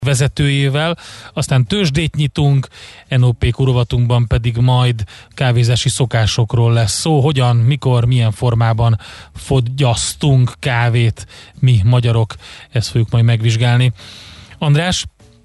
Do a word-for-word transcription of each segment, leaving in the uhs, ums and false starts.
vezetőjével, aztán tőzsdét nyitunk, en o pé rovatunkban pedig majd kávézási szokásokról lesz szó, hogyan, mikor, milyen formában fogyasztunk kávét mi magyarok, ezt fogjuk majd megvizsgálni. András?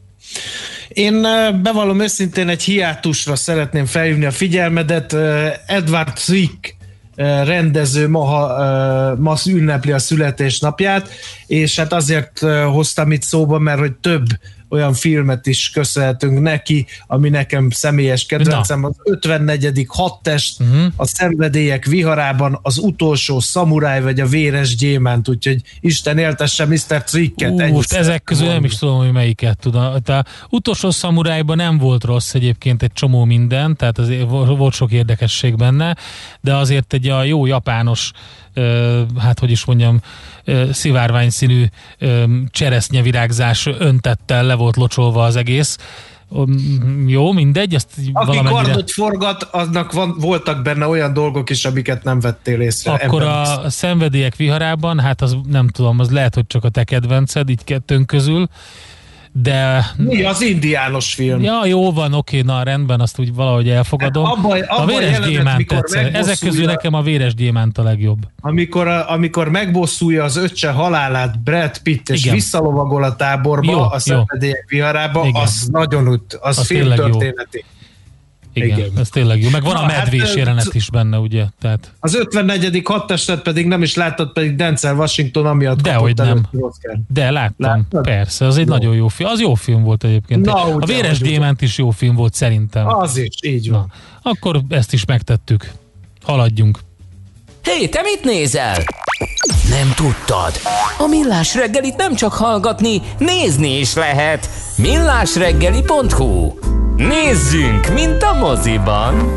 Én bevallom őszintén, egy hiátusra szeretném felhívni a figyelmedet. Edward Zwick rendező ma, ma ünnepli a születésnapját, és hát azért hoztam itt szóba, mert hogy több olyan filmet is köszönhetünk neki, ami nekem személyes kedvencem, az ötvennegyedik hadtest, uh-huh. a Szenvedélyek viharában, az utolsó szamuráj, vagy a Véres gyémánt, úgyhogy Isten éltesse miszter Zwicket. Most ezek közül nem is tudom, hogy melyiket tudom. A utolsó szamurájban nem volt rossz egyébként egy csomó minden, tehát azért volt sok érdekesség benne, de azért egy a jó japános, hát hogy is mondjam, szivárvány színű cseresznyevirágzás öntettel le volt locsolva az egész. Jó, mindegy. Ezt aki valamennyire... kardot forgat, aznak van, voltak benne olyan dolgok is, amiket nem vettél észre. Akkor a is. Szenvedélyek viharában, hát az nem tudom, az lehet, hogy csak a te kedvenced, így kettőnk közül, de... Mi az indiános film? Ja, jó van, oké, na rendben, azt úgy valahogy elfogadom. Hát abba, abba a Véres gyémánt tetszett. Ezek közül nekem a Véres gyémánt a legjobb. Amikor, amikor megbosszulja az öccse halálát Brad Pitt, és igen. visszalovagol a táborba, jó, a Szenvedélyek viharába, igen. az nagyon úgy, az, az filmtörténeti. Igen, igen, ez tényleg jó. Meg van na, a medvés hát, jelenet is benne, ugye? Tehát... Az ötvennegyedik hadtestet pedig nem is láttad, pedig Denzel Washington amiatt de kapott előtt Oscar. De láttam, láttad? Persze, az egy no. nagyon jó film. Az jó film volt egyébként. Na, a Véres gyémánt is jó film volt szerintem. Az is, így van. Na, akkor ezt is megtettük. Haladjunk. Hé, hey, te mit nézel? Nem tudtad? A Millás reggelit nem csak hallgatni, nézni is lehet. millásreggeli pont hu. Nézzünk, mint a moziban!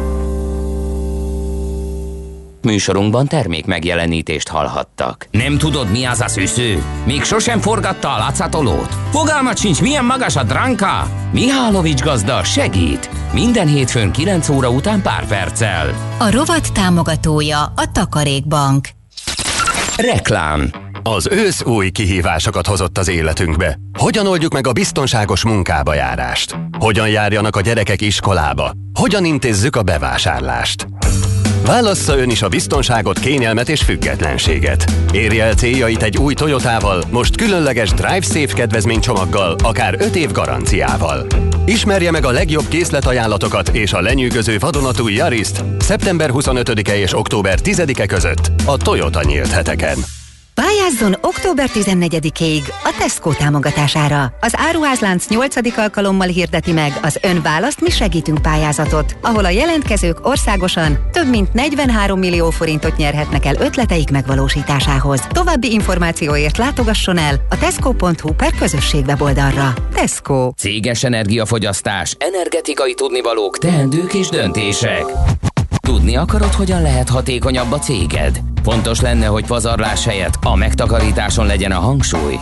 Műsorunkban termék megjelenítést hallhattak. Nem tudod, mi az a szűző? Még sosem forgatta a látszatolót? Fogalmat sincs, milyen magas a dránka? Mihálovics gazda segít! Minden hétfőn kilenc óra után pár perccel. A rovat támogatója a Takarékbank. Reklám. Az ősz új kihívásokat hozott az életünkbe. Hogyan oldjuk meg a biztonságos munkába járást? Hogyan járjanak a gyerekek iskolába? Hogyan intézzük a bevásárlást? Válassza ön is a biztonságot, kényelmet és függetlenséget. Érje el céljait egy új Toyotával, most különleges Drive Safe kedvezménycsomaggal, akár öt év garanciával. Ismerje meg a legjobb készletajánlatokat és a lenyűgöző vadonatúj Yarist szeptember huszonötödike és október tizedike között a Toyota nyílt heteken. Pályázzon október tizennegyedikéig a Tesco támogatására. Az áruházlánc nyolcadik alkalommal hirdeti meg az Ön választ, mi segítünk pályázatot, ahol a jelentkezők országosan több mint negyvenhárom millió forintot nyerhetnek el ötleteik megvalósításához. További információért látogasson el a tesco pont hu per közösség weboldalra. Tesco. Céges energiafogyasztás, energetikai tudnivalók, teendők és döntések. Tudni akarod, hogyan lehet hatékonyabb a céged? Fontos lenne, hogy pazarlás helyett a megtakarításon legyen a hangsúly.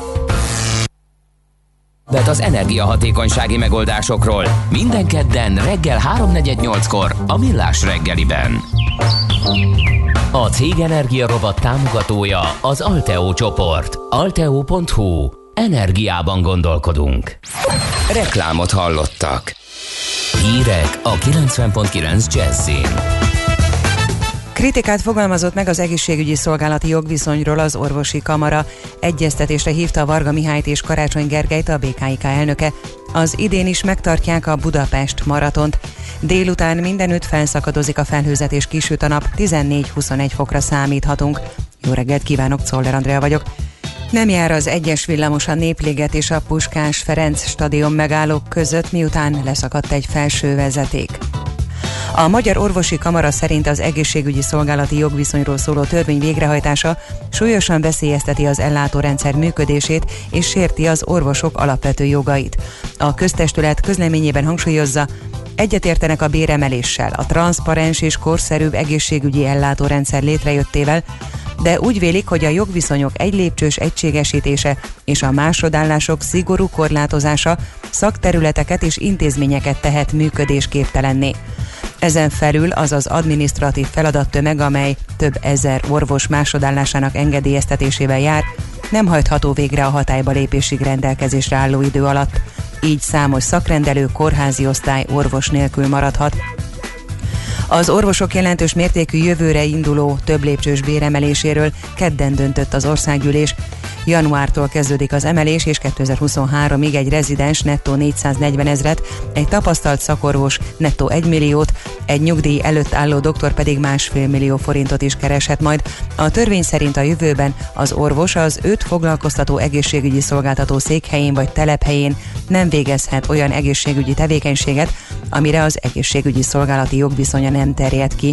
Bet az energiahatékonysági megoldásokról minden kedden reggel háromnegyvennyolckor a Millás reggeliben. A Cég Energia rovat támogatója az Alteo csoport. alteo pont hu. Energiában gondolkodunk. Reklámot hallottak. Hírek a kilencven pont kilenc Jazzin. Kritikát fogalmazott meg az egészségügyi szolgálati jogviszonyról az orvosi kamara. Egyeztetésre hívta Varga Mihályt és Karácsony Gergelyt, a bé ká i ká elnöke. Az idén is megtartják a Budapest maratont. Délután mindenütt felszakadozik a felhőzet és kisüt a nap, tizennégy-huszonegy fokra számíthatunk. Jó reggelt kívánok, Czoller Andrea vagyok. Nem jár az egyes villamos a Népliget és a Puskás Ferenc stadion megállók között, miután leszakadt egy felső vezeték. A Magyar Orvosi Kamara szerint az egészségügyi szolgálati jogviszonyról szóló törvény végrehajtása súlyosan veszélyezteti az ellátórendszer működését és sérti az orvosok alapvető jogait. A köztestület közleményében hangsúlyozza, egyetértenek a béremeléssel, a transzparens és korszerűbb egészségügyi ellátórendszer létrejöttével, de úgy vélik, hogy a jogviszonyok egy lépcsős egységesítése és a másodállások szigorú korlátozása szakterületeket és intézményeket tehet működésképtelenné. Ezen felül az az adminisztratív feladattömeg, amely több ezer orvos másodállásának engedélyeztetésével jár, nem hajtható végre a hatályba lépésig rendelkezésre álló idő alatt. így számos szakrendelő, kórházi osztály orvos nélkül maradhat. Az orvosok jelentős mértékű jövőre induló több lépcsős béremeléséről kedden döntött az országgyűlés. Januártól kezdődik az emelés, és kétezer-huszonháromig egy rezidens nettó négyszáznegyven ezret, egy tapasztalt szakorvos nettó egy milliót, egy nyugdíj előtt álló doktor pedig másfél millió forintot is kereshet majd. A törvény szerint a jövőben az orvos az őt foglalkoztató egészségügyi szolgáltató székhelyén vagy telephelyén nem végezhet olyan egészségügyi tevékenységet, amire az egészségügyi szolgálati jogviszonya nem terjed ki.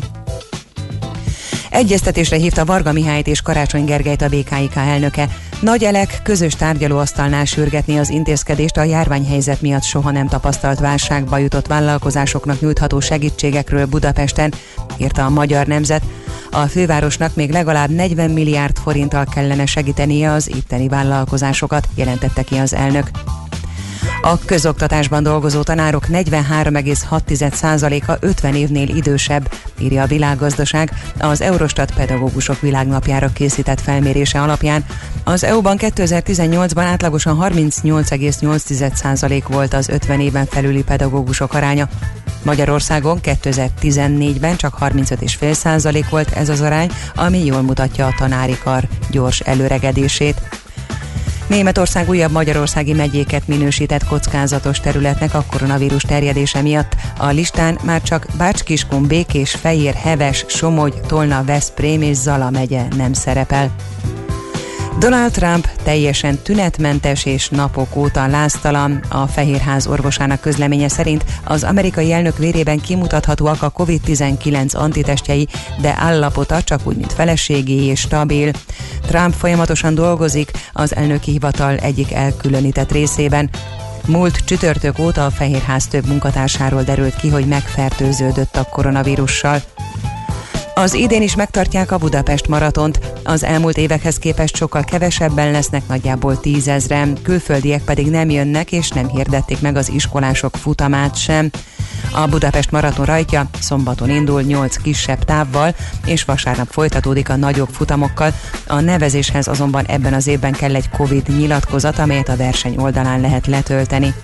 Egyeztetésre hívta Varga Mihályt és Karácsony Gergelyt a bé ká i ká elnöke. Nagy Elek közös tárgyalóasztalnál sürgetni az intézkedést a járványhelyzet miatt soha nem tapasztalt válságba jutott vállalkozásoknak nyújtható segítségekről Budapesten, írta a Magyar Nemzet. A fővárosnak még legalább negyven milliárd forinttal kellene segítenie az itteni vállalkozásokat, jelentette ki az elnök. A közoktatásban dolgozó tanárok negyvenhárom egész hat százaléka ötven évnél idősebb, írja a Világgazdaság, az Eurostat pedagógusok világnapjára készített felmérése alapján. Az é u-ban kétezer-tizennyolcban átlagosan harmincnyolc egész nyolc százalék volt az ötven éven felüli pedagógusok aránya. Magyarországon kétezer-tizennégyben csak harmincöt egész öt százalék volt ez az arány, ami jól mutatja a tanári kar gyors előregedését. Németország újabb magyarországi megyéket minősített kockázatos területnek a koronavírus terjedése miatt. A listán már csak Bács-Kiskun, Békés, Fejér, Heves, Somogy, Tolna, Veszprém és Zala megye nem szerepel. Donald Trump teljesen tünetmentes és napok óta láztalan. A Fehérház orvosának közleménye szerint az amerikai elnök vérében kimutathatóak a kovid tizenkilenc antitestjei, de állapota csak úgy, mint feleségé és stabil. Trump folyamatosan dolgozik az elnöki hivatal egyik elkülönített részében. Múlt csütörtök óta a Fehérház több munkatársáról derült ki, hogy megfertőződött a koronavírussal. Az idén is megtartják a Budapest maratont, az elmúlt évekhez képest sokkal kevesebben lesznek, nagyjából tízezren, külföldiek pedig nem jönnek és nem hirdették meg az iskolások futamát sem. A Budapest maraton rajtja szombaton indul nyolc kisebb távval, és vasárnap folytatódik a nagyobb futamokkal. A nevezéshez azonban ebben az évben kell egy Covid nyilatkozat, amelyet a verseny oldalán lehet letölteni.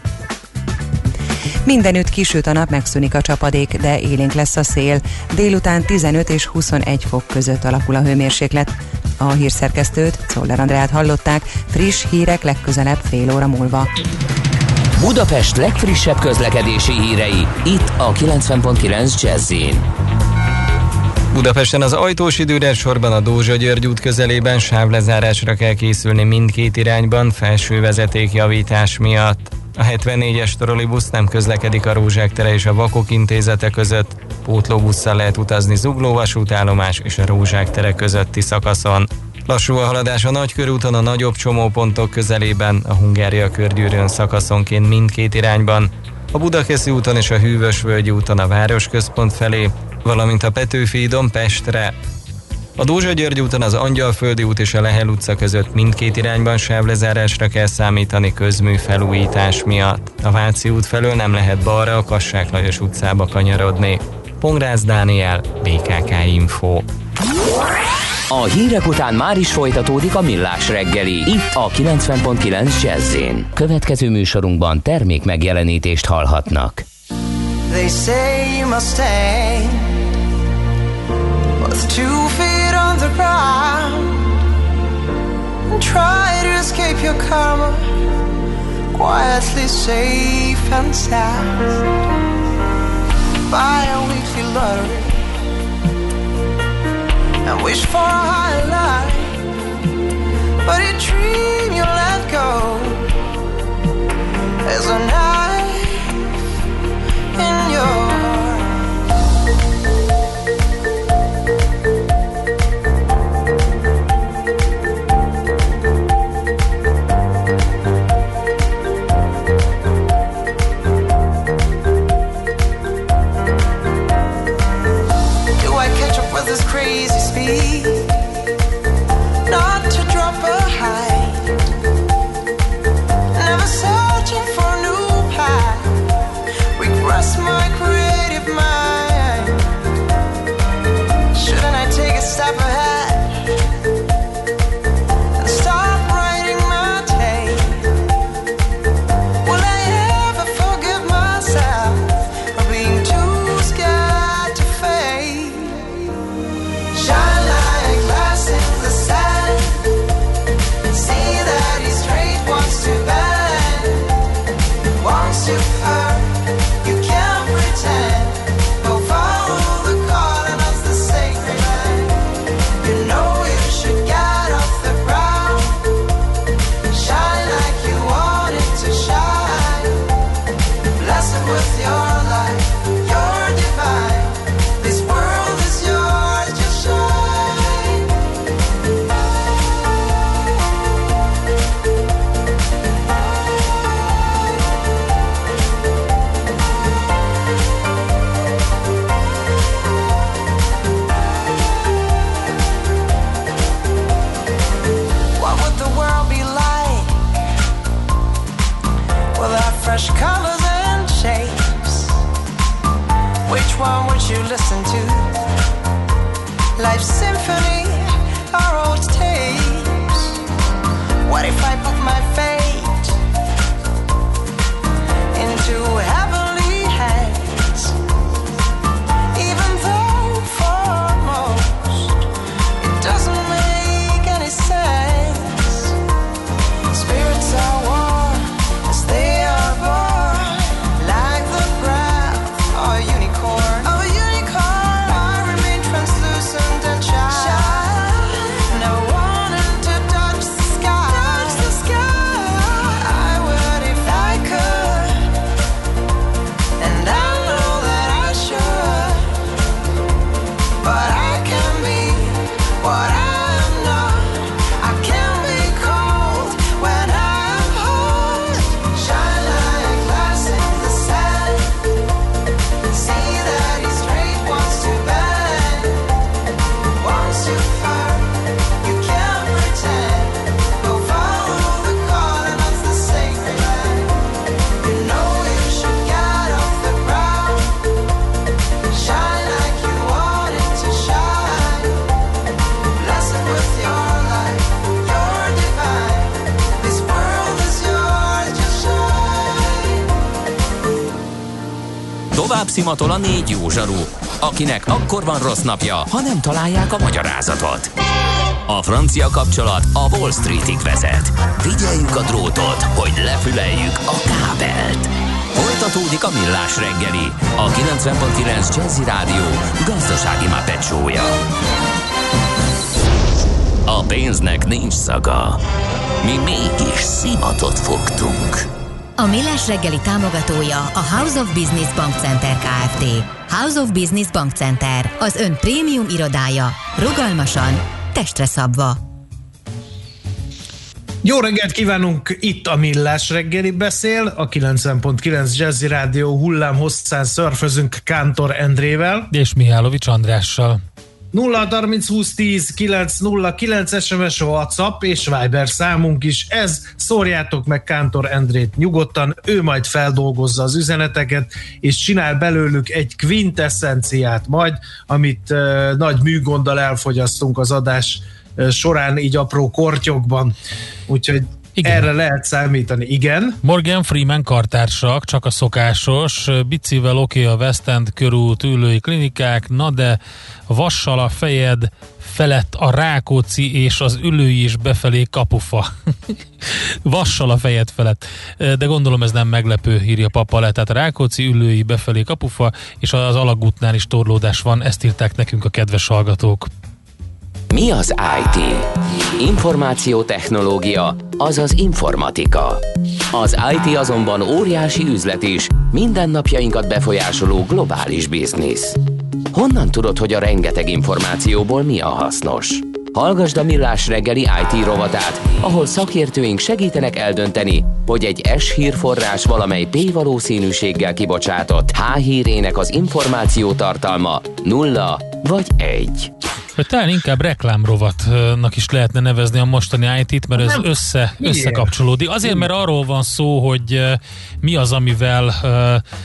Mindenütt kisüt a nap, megszűnik a csapadék, de élénk lesz a szél. Délután tizenöt és huszonegy fok között alakul a hőmérséklet. A hírszerkesztőt, Czoller Andreát hallották, friss hírek legközelebb fél óra múlva. Budapest legfrissebb közlekedési hírei, itt a kilencven pont kilenc Jazz-in. Budapesten az Ajtós időre sorban a Dózsa-György út közelében sávlezárásra kell készülni mindkét irányban felső vezetékjavítás miatt. A hetvennégyes trollibusz nem közlekedik a Rózsák tere és a Vakok Intézete között, pótlóbusszal lehet utazni Zugló vasútállomás és a Rózsák tere közötti szakaszon. Lassú a haladás a Nagykörúton a nagyobb csomópontok közelében, a Hungária körgyűrűn szakaszonként mindkét irányban, a Budakeszi úton és a Hűvösvölgyi úton a városközpont felé, valamint a Petőfi hídon Pestre. A Dózsa-György úton az Angyalföldi út és a Lehel utca között mindkét irányban sávlezárásra kell számítani közmű felújítás miatt. A Váci út felől nem lehet balra a Kassák Lajos utcába kanyarodni. Pongrász Dániel, bé ká ká Info. A hírek után már is folytatódik a Millás reggeli, itt a kilencven pont kilenc Jazz-in. Következő műsorunkban termék megjelenítést hallhatnak. They say you must stay with two feet on the ground and try to escape your karma, quietly safe and sound. Buy a weekly lottery and wish for a higher life, but a dream you let go is a knife in your heart. Do I catch up with this crazy speed? Not to drop a high, too far, you can't pretend. Go follow the call and that's the sacred land. You know you should get off the ground, shine like you wanted to shine. Blessed with your life, you're divine. This world is yours, just shine. What would the world be like without fresh colors and shapes? Which one would you listen to? Life's symphony or old tapes? What if I put my fate into heavenly hands? Even though for most it doesn't make any sense. Spirits are warm as they are born, like the breath of a unicorn. Of a unicorn, I remain translucent and shine. Never wanted to touch the sky. Touch the sky. I would if I could, and I know that I should. But I can be what I am not. I can be cold when I am hot. Shine like glass in the sand. See that he's straight, wants to bend. Wants too far, you can't pretend. Go follow the call and that's the sacred land. You know you should get off the ground, shine like you wanted to shine. Blessed with your life, you're divine. This world is yours, just shine. Tovább szimatol a négy jó zsaru, akinek akkor van rossz napja, ha nem találják a magyarázatot. A francia kapcsolat a Wall Streetig vezet. Figyeljük a drótot, hogy lefüleljük a kábelt. Folytatódik a Millás reggeli, a kilencven pont kilenc Jazzy Rádió gazdasági Muppet show-ja. A pénznek nincs szaga. Mi mégis szimatot fogtunk. A Millás reggeli támogatója a House of Business Bank Center Kft. House of Business Bank Center, az ön prémium irodája, rugalmasan, testre szabva. Jó reggelt kívánunk, itt a Millás reggeli beszél, a kilencven pont kilenc Jazzy Rádió hullám hosszán szörfözünk Kántor Endrével. És Mihálovics Andrással. nulla harminc húsz tíz kilenc nulla kilenc es em es, WhatsApp és Viber számunk is. Ez, szórjátok meg Kántor Endrét nyugodtan, ő majd feldolgozza az üzeneteket, és csinál belőlük egy quintessenciát majd, amit uh, nagy műgonddal elfogyasztunk az adás uh, során, így apró kortyokban. Úgyhogy igen, erre lehet számítani, igen. Morgan Freeman kartársak, csak a szokásos, bicivel oké a West End körút, ülői klinikák, na de vassal a fejed felett a Rákóczi és az ülői is befelé kapufa. Vassal a fejed felett. De gondolom ez nem meglepő, írja Papa le. Tehát a Rákóczi, ülői befelé kapufa, és az alagútnál is torlódás van. Ezt írták nekünk a kedves hallgatók. Mi az i té? Információtechnológia, azaz informatika. Az i té azonban óriási üzlet is, mindennapjainkat befolyásoló globális biznisz. Honnan tudod, hogy a rengeteg információból mi a hasznos? Hallgasd a Millás reggeli i té rovatát, ahol szakértőink segítenek eldönteni, hogy egy S hírforrás valamely P valószínűséggel kibocsátott H hírének az információ tartalma nulla vagy egy. Talán inkább reklámrovatnak is lehetne nevezni a mostani i té-t, mert ez össze, összekapcsolódik. Azért, mert arról van szó, hogy mi az, amivel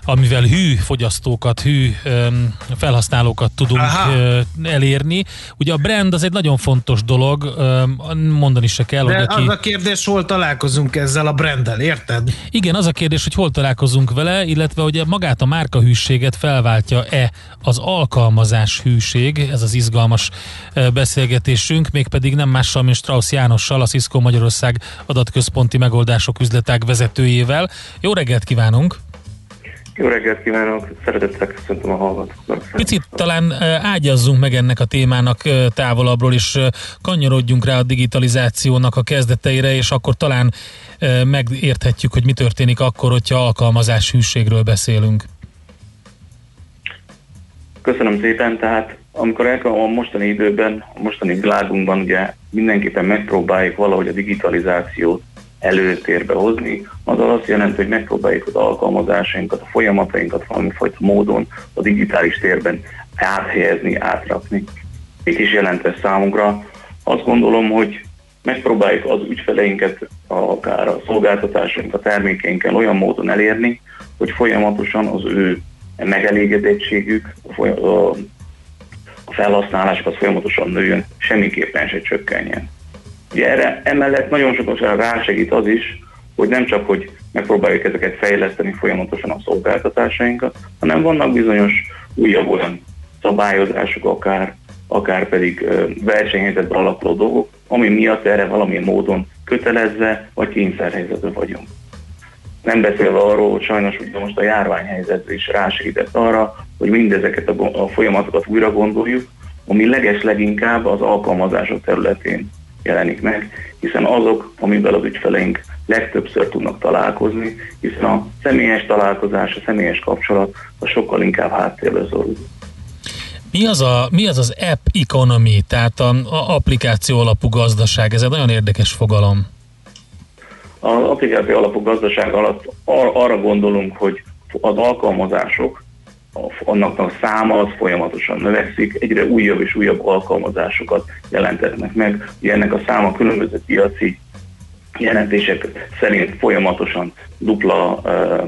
amivel hű fogyasztókat, hű öm, felhasználókat tudunk ö, elérni. Ugye a brand az egy nagyon fontos dolog, öm, mondani se kell, De hogy aki... az a kérdés, hol találkozunk ezzel a branddel, érted? Igen, az a kérdés, hogy hol találkozunk vele, illetve hogy magát a márkahűséget felváltja-e az alkalmazás hűség, ez az izgalmas beszélgetésünk, mégpedig nem mással, mint Strauss Jánossal, a Cisco Magyarország adatközponti megoldások üzletág vezetőjével. Jó reggelt kívánunk! Jó reggelt kívánok, szeretettel köszöntöm a hallgatókat. Picit talán ágyazzunk meg ennek a témának távolabbról, és kanyarodjunk rá a digitalizációnak a kezdeteire, és akkor talán megérthetjük, hogy mi történik akkor, hogyha alkalmazás hűségről beszélünk. Köszönöm szépen, tehát amikor a mostani időben, a mostani világunkban ugye mindenképpen megpróbáljuk valahogy a digitalizációt előtérbe hozni, az azt jelenti, hogy megpróbáljuk az alkalmazásainkat, a folyamatainkat valamifajta módon a digitális térben áthelyezni, átrakni. Mit is jelent ez számunkra? Azt gondolom, hogy megpróbáljuk az ügyfeleinket, akár a szolgáltatásaink, a termékeinkkel olyan módon elérni, hogy folyamatosan az ő megelégedettségük, a felhasználásuk az folyamatosan nőjön, semmiképpen se csökkenjen. Ugye erre emellett nagyon sokan rásegít az is, hogy nem csak, hogy megpróbáljuk ezeket fejleszteni folyamatosan a szolgáltatásainkat, hanem vannak bizonyos újabb olyan szabályozások, akár, akár pedig versenyhelyzetben alapuló dolgok, ami miatt erre valamilyen módon kötelezve vagy kényszerhelyzetben vagyunk. Nem beszélve arról, hogy sajnos ugye most a járványhelyzet is rásegített arra, hogy mindezeket a, a folyamatokat újra gondoljuk, ami leges leginkább az alkalmazások területén jelenik meg, hiszen azok, amivel az ügyfeleink legtöbbször tudnak találkozni, hiszen a személyes találkozás, a személyes kapcsolat az sokkal inkább háttérbe szorul. Mi az, a, mi az az app economy, tehát a, a applikáció alapú gazdaság? Ez egy nagyon érdekes fogalom. Az applikáció alapú gazdaság alatt ar- arra gondolunk, hogy az alkalmazások, annak a száma az folyamatosan növekszik, egyre újabb és újabb alkalmazásokat jelentetnek meg. Ugye ennek a száma különböző piaci jelentések szerint folyamatosan dupla,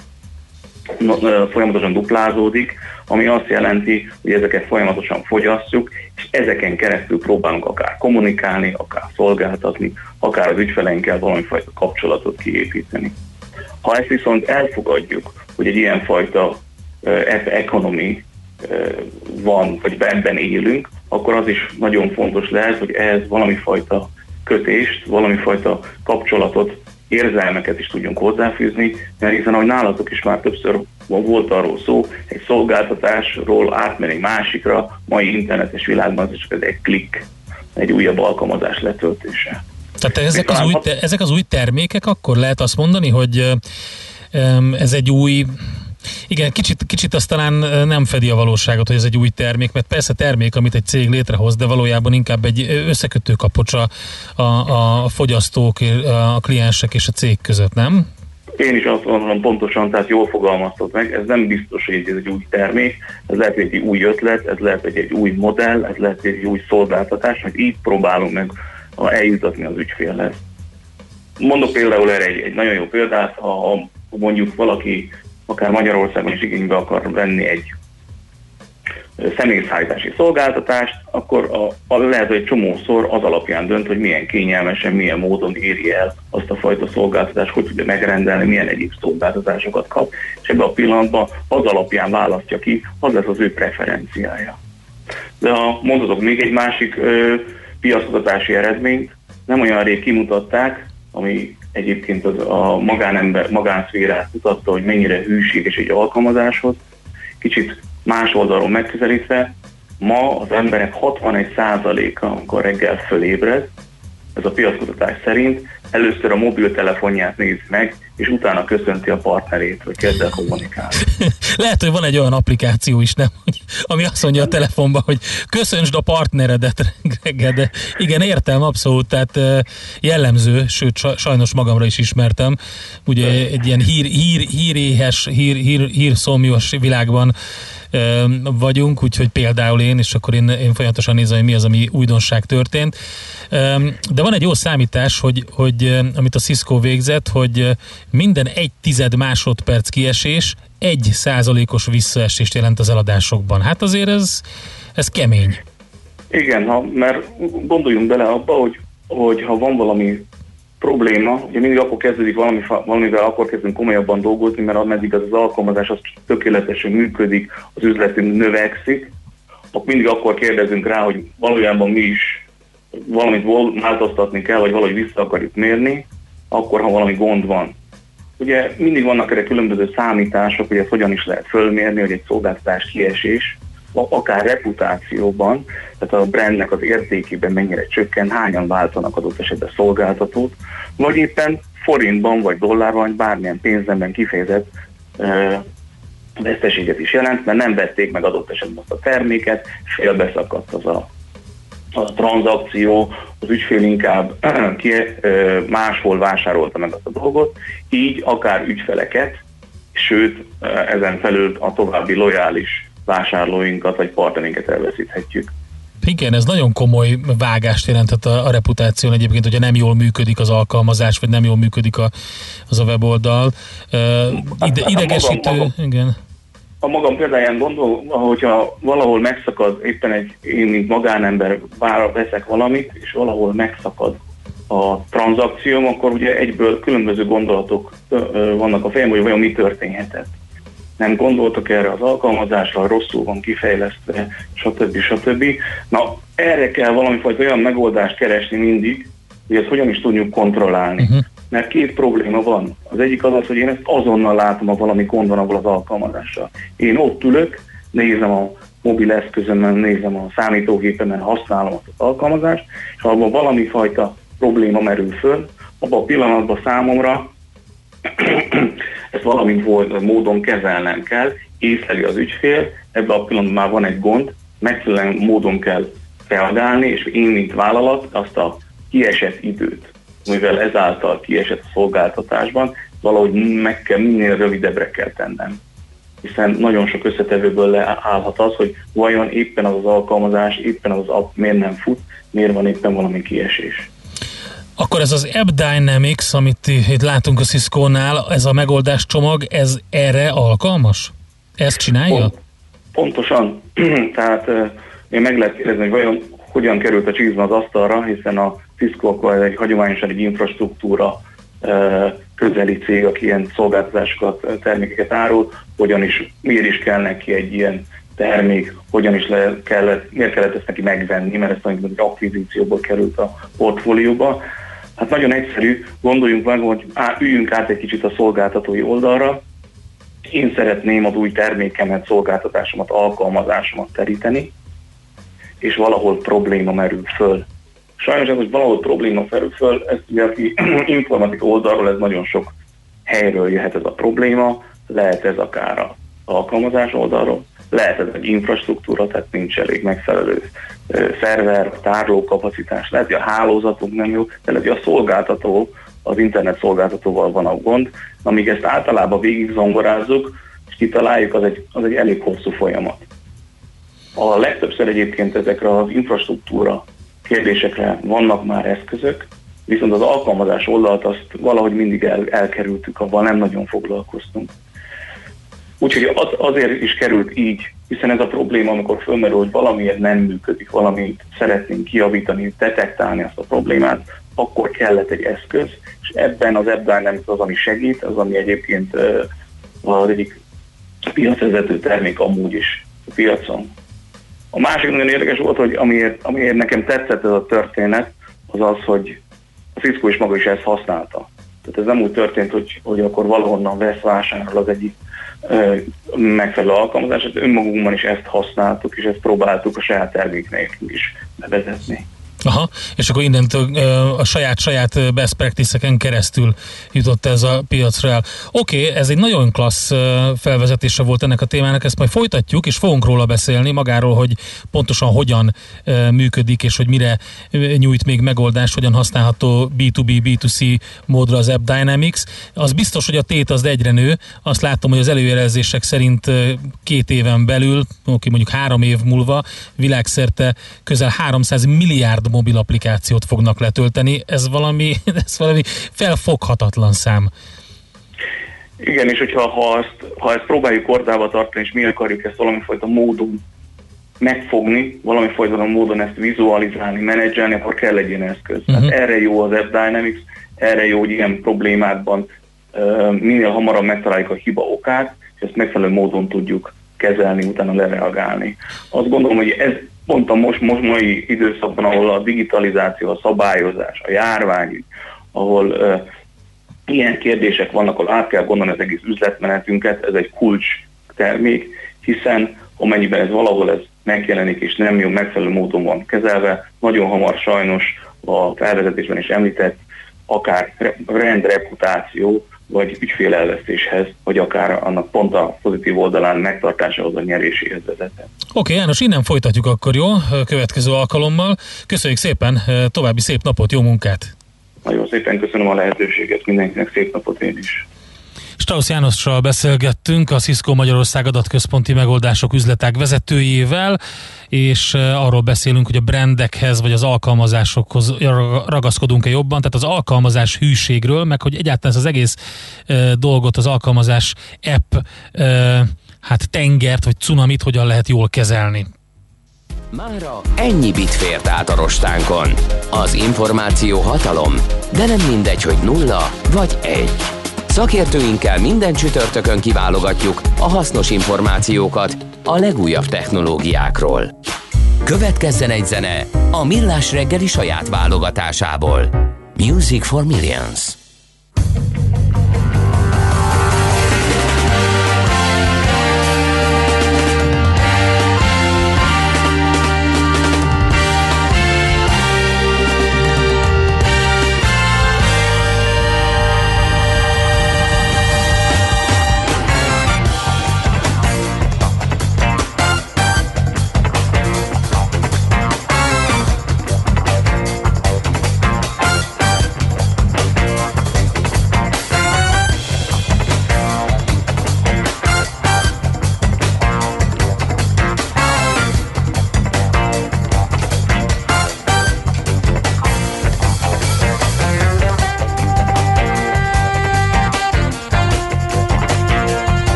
uh, folyamatosan duplázódik, ami azt jelenti, hogy ezeket folyamatosan fogyasztjuk, és ezeken keresztül próbálunk akár kommunikálni, akár szolgáltatni, akár az ügyfeleinkkel valamifajta kapcsolatot kiépíteni. Ha ezt viszont elfogadjuk, hogy egy ilyenfajta app economy van, vagy ebben élünk, akkor az is nagyon fontos lehet, hogy ehhez valamifajta kötést, valamifajta kapcsolatot, érzelmeket is tudjunk hozzáfűzni, mert hiszen ahogy nálatok is már többször volt arról szó, egy szolgáltatásról átmenni egy másikra, mai internetes világban az csak egy klikk, egy újabb alkalmazás letöltése. Tehát ezek az, új, ezek az új termékek, akkor lehet azt mondani, hogy ez egy új... Igen, kicsit, kicsit azt talán nem fedi a valóságot, hogy ez egy új termék, mert persze termék, amit egy cég létrehoz, de valójában inkább egy összekötő kapocs a, a, a fogyasztók, a kliensek és a cég között, nem? Én is azt mondom pontosan, tehát jól fogalmaztad meg, ez nem biztos, hogy ez egy új termék, ez lehet egy új ötlet, ez lehet egy új modell, ez lehet egy új szolgáltatás, hogy így próbálunk meg eljutatni az ügyfélhez. Mondok például erre egy, egy nagyon jó példát, ha mondjuk valaki akár Magyarországon is igénybe akar venni egy személyszállítási szolgáltatást, akkor a, a lehet, hogy egy csomószor az alapján dönt, hogy milyen kényelmesen, milyen módon éri el azt a fajta szolgáltatást, hogy tudja megrendelni, milyen egyéb szolgáltatásokat kap, és ebben a pillanatban az alapján választja ki, az lesz az ő preferenciája. De ha mondhatok még egy másik ö, piackutatási eredményt, nem olyan rég kimutatták, ami egyébként az a magánember, magánszférát mutatta, hogy mennyire hűséges egy alkalmazáshoz. Kicsit más oldalról megközelítve, ma az emberek hatvanegy százaléka, amikor reggel fölébred, ez a piackutatás szerint, először a mobiltelefonját nézi meg, és utána köszönti a partnerét, hogy kezd el kommunikálni. Lehet, hogy van egy olyan applikáció is, nem? Ami azt mondja a telefonban, hogy köszöntsd a partneredet reggel, de igen, értem, abszolút, tehát jellemző, sőt, sajnos magamra is ismertem. Ugye egy ilyen hír, hír, híréhes, hír, hír, hírszomjos világban vagyunk, úgyhogy például én, és akkor én, én folyamatosan nézem, hogy mi az, ami újdonság történt. De van egy jó számítás, hogy, hogy hogy amit a Cisco végzett, hogy minden egy tized másodperc kiesés egy százalékos visszaesést jelent az eladásokban. Hát azért ez, ez kemény. Igen, ha, mert gondoljunk bele abba, hogy, hogy ha van valami probléma, ugye mindig akkor kezdődik valami, valamivel, akkor kezdünk komolyabban dolgozni, mert ameddig az, az alkalmazás az tökéletesen működik, az üzletünk növekszik, akkor mindig akkor kérdezünk rá, hogy valójában mi is valamit változtatni kell, vagy valahogy vissza akarjuk mérni, akkor, ha valami gond van. Ugye mindig vannak erre különböző számítások, hogy ezt hogyan is lehet fölmérni, hogy egy szolgáltatás kiesés, akár reputációban, tehát a brandnek az értékében mennyire csökken, hányan váltanak adott esetben szolgáltatót, vagy éppen forintban, vagy dollárban, vagy bármilyen pénznemben kifejezett e, veszteséget is jelent, mert nem vették meg adott esetben azt a terméket, félbeszakadt az a, a tranzakció, az ügyfél inkább ki, e, máshol vásárolta meg azt a dolgot, így akár ügyfeleket, sőt ezen felül a további lojális vásárlóinkat vagy partnerinket elveszíthetjük. Igen, ez nagyon komoly vágást jelenthet a, a reputáción egyébként, hogyha nem jól működik az alkalmazás, vagy nem jól működik a, az a weboldal. Uh, ide, idegesítő, a magam, igen. A magam példáján gondol, hogyha valahol megszakad, éppen egy, én mint magánember bár veszek valamit, és valahol megszakad a tranzakcióm, akkor ugye egyből különböző gondolatok vannak a fejemben, hogy vajon mi történhetett. Nem gondoltak erre az alkalmazásra, rosszul van kifejlesztve, stb. stb. Na, erre kell valamifajta olyan megoldást keresni mindig, hogy ezt hogyan is tudjuk kontrollálni. Uh-huh. Mert két probléma van. Az egyik az az, hogy én ezt azonnal látom, ha valami gond van abból az alkalmazással. Én ott ülök, nézem a mobil eszközömön, nézem a számítógépemen, használom azt az alkalmazást, és ha abban valami fajta probléma merül föl, abban a pillanatban számomra ezt valamint volt, módon kezelnem kell, észleli az ügyfél, ebben a pillanatban már van egy gond, megfelelően módon kell reagálni, és én, mint vállalat, azt a kiesett időt, mivel ezáltal kiesett a szolgáltatásban, valahogy meg kell, minél rövidebbre kell tennem. Hiszen nagyon sok összetevőből leállhat az, hogy vajon éppen az az alkalmazás, éppen az az app miért nem fut, miért van éppen valami kiesés. Akkor ez az App Dynamics, amit itt látunk a Cisco-nál, ez a megoldás csomag, ez erre alkalmas? Ezt csinálja? Pont, pontosan. Tehát én meg lehet kérdezni, hogy vajon hogyan került a csizma az asztalra, hiszen a Cisco akkor egy hagyományosan egy infrastruktúra közeli cég, aki ilyen szolgáltatásokat, termékeket árul, hogyan is, miért is kell neki egy ilyen termék, hogyan is le kellett, miért kellett ezt neki megvenni, mert ezt egy akvizícióból került a portfólióba. Hát nagyon egyszerű, gondoljunk meg, hogy á, üljünk át egy kicsit a szolgáltatói oldalra. Én szeretném az új termékemet, szolgáltatásomat, alkalmazásomat teríteni, és valahol probléma merül föl. Sajnos ez, hogy valahol probléma merül föl, ez ugye, aki informatika oldalról, ez nagyon sok helyről jöhet ez a probléma, lehet ez akár az alkalmazás oldalról, lehet ez egy infrastruktúra, tehát nincs elég megfelelő szerver, tárlókapacitás, lehet, hogy a hálózatunk nem jó, de lehet, hogy a szolgáltató, az internet szolgáltatóval van a gond, amíg ezt általában végig zongorázzuk, és kitaláljuk, az egy, az egy elég hosszú folyamat. A legtöbbször egyébként ezekre az infrastruktúra kérdésekre vannak már eszközök, viszont az alkalmazás oldalt azt valahogy mindig el, elkerültük, abban nem nagyon foglalkoztunk. Úgyhogy az, azért is került így, hiszen ez a probléma, amikor fölmerül, hogy valamiért nem működik, valamit szeretnénk kijavítani, detektálni azt a problémát, akkor kellett egy eszköz, és ebben az App Dynamics az, ami segít, az, ami egyébként az egyik piacvezető termék amúgy is a piacon. A másik nagyon érdekes volt, hogy amiért, amiért nekem tetszett ez a történet, az az, hogy a Cisco is maga is ezt használta. Tehát ez nem úgy történt, hogy, hogy akkor valahonnan vesz, vásárol az egyik ö, megfelelő alkalmazás, hát önmagunkban is ezt használtuk, és ezt próbáltuk a saját terméknek is bevezetni. Aha, és akkor innentől a saját-saját best practice-eken keresztül jutott ez a piacra el. Oké, okay, ez egy nagyon klassz felvezetése volt ennek a témának, ezt majd folytatjuk, és fogunk róla beszélni, magáról, hogy pontosan hogyan működik, és hogy mire nyújt még megoldást, hogyan használható bé kettő bé, bé kettő cé módra az App Dynamics. Az biztos, hogy a tét az egyre nő. Azt látom, hogy az előjelzések szerint két éven belül, oké, mondjuk három év múlva világszerte közel háromszáz milliárd milliárd mobil applikációt fognak letölteni. Ez valami, ez valami felfoghatatlan szám. Igen, és hogyha ha ezt, ha ezt próbáljuk kordába tartani, és mi akarjuk ezt valamifajta módon megfogni, valamifajta módon ezt vizualizálni, menedzselni, akkor kell egy ilyen eszköz. Uh-huh. Hát erre jó az App Dynamics, erre jó, hogy ilyen problémákban uh, minél hamarabb megtaláljuk a hiba okát, és ezt megfelelő módon tudjuk kezelni, utána lereagálni. Azt gondolom, hogy ez pont a most, most mai időszakban, ahol a digitalizáció, a szabályozás, a járvány, ahol uh, ilyen kérdések vannak, ahol át kell gondolni az egész üzletmenetünket, ez egy kulcs termék, hiszen amennyiben ez valahol ez megjelenik és nem jó, megfelelő módon van kezelve, nagyon hamar sajnos a felvezetésben is említett, akár rendreputáció, vagy ügyfélelvesztéshez, vagy akár annak pont a pozitív oldalán megtartásához, a nyeréséhez vezethet. Oké, okay, János, innen folytatjuk akkor, jó? Következő alkalommal. Köszönjük szépen, további szép napot, jó munkát! Nagyon szépen köszönöm a lehetőséget, mindenkinek szép napot én is. Strauss Jánossal beszélgettünk, a Cisco Magyarország adatközponti megoldások üzletág vezetőjével, és arról beszélünk, hogy a brandekhez vagy az alkalmazásokhoz ragaszkodunk-e jobban, tehát az alkalmazás hűségről, meg hogy egyáltalán ez az egész e, dolgot, az alkalmazás app e, hát tengert vagy cunamit hogyan lehet jól kezelni. Mára ennyi bit fért át a rostánkon. Az információ hatalom, de nem mindegy, hogy nulla vagy egy. Szakértőinkkel minden csütörtökön kiválogatjuk a hasznos információkat a legújabb technológiákról. Következzen egy zene a Millás reggeli saját válogatásából. Music for Millions.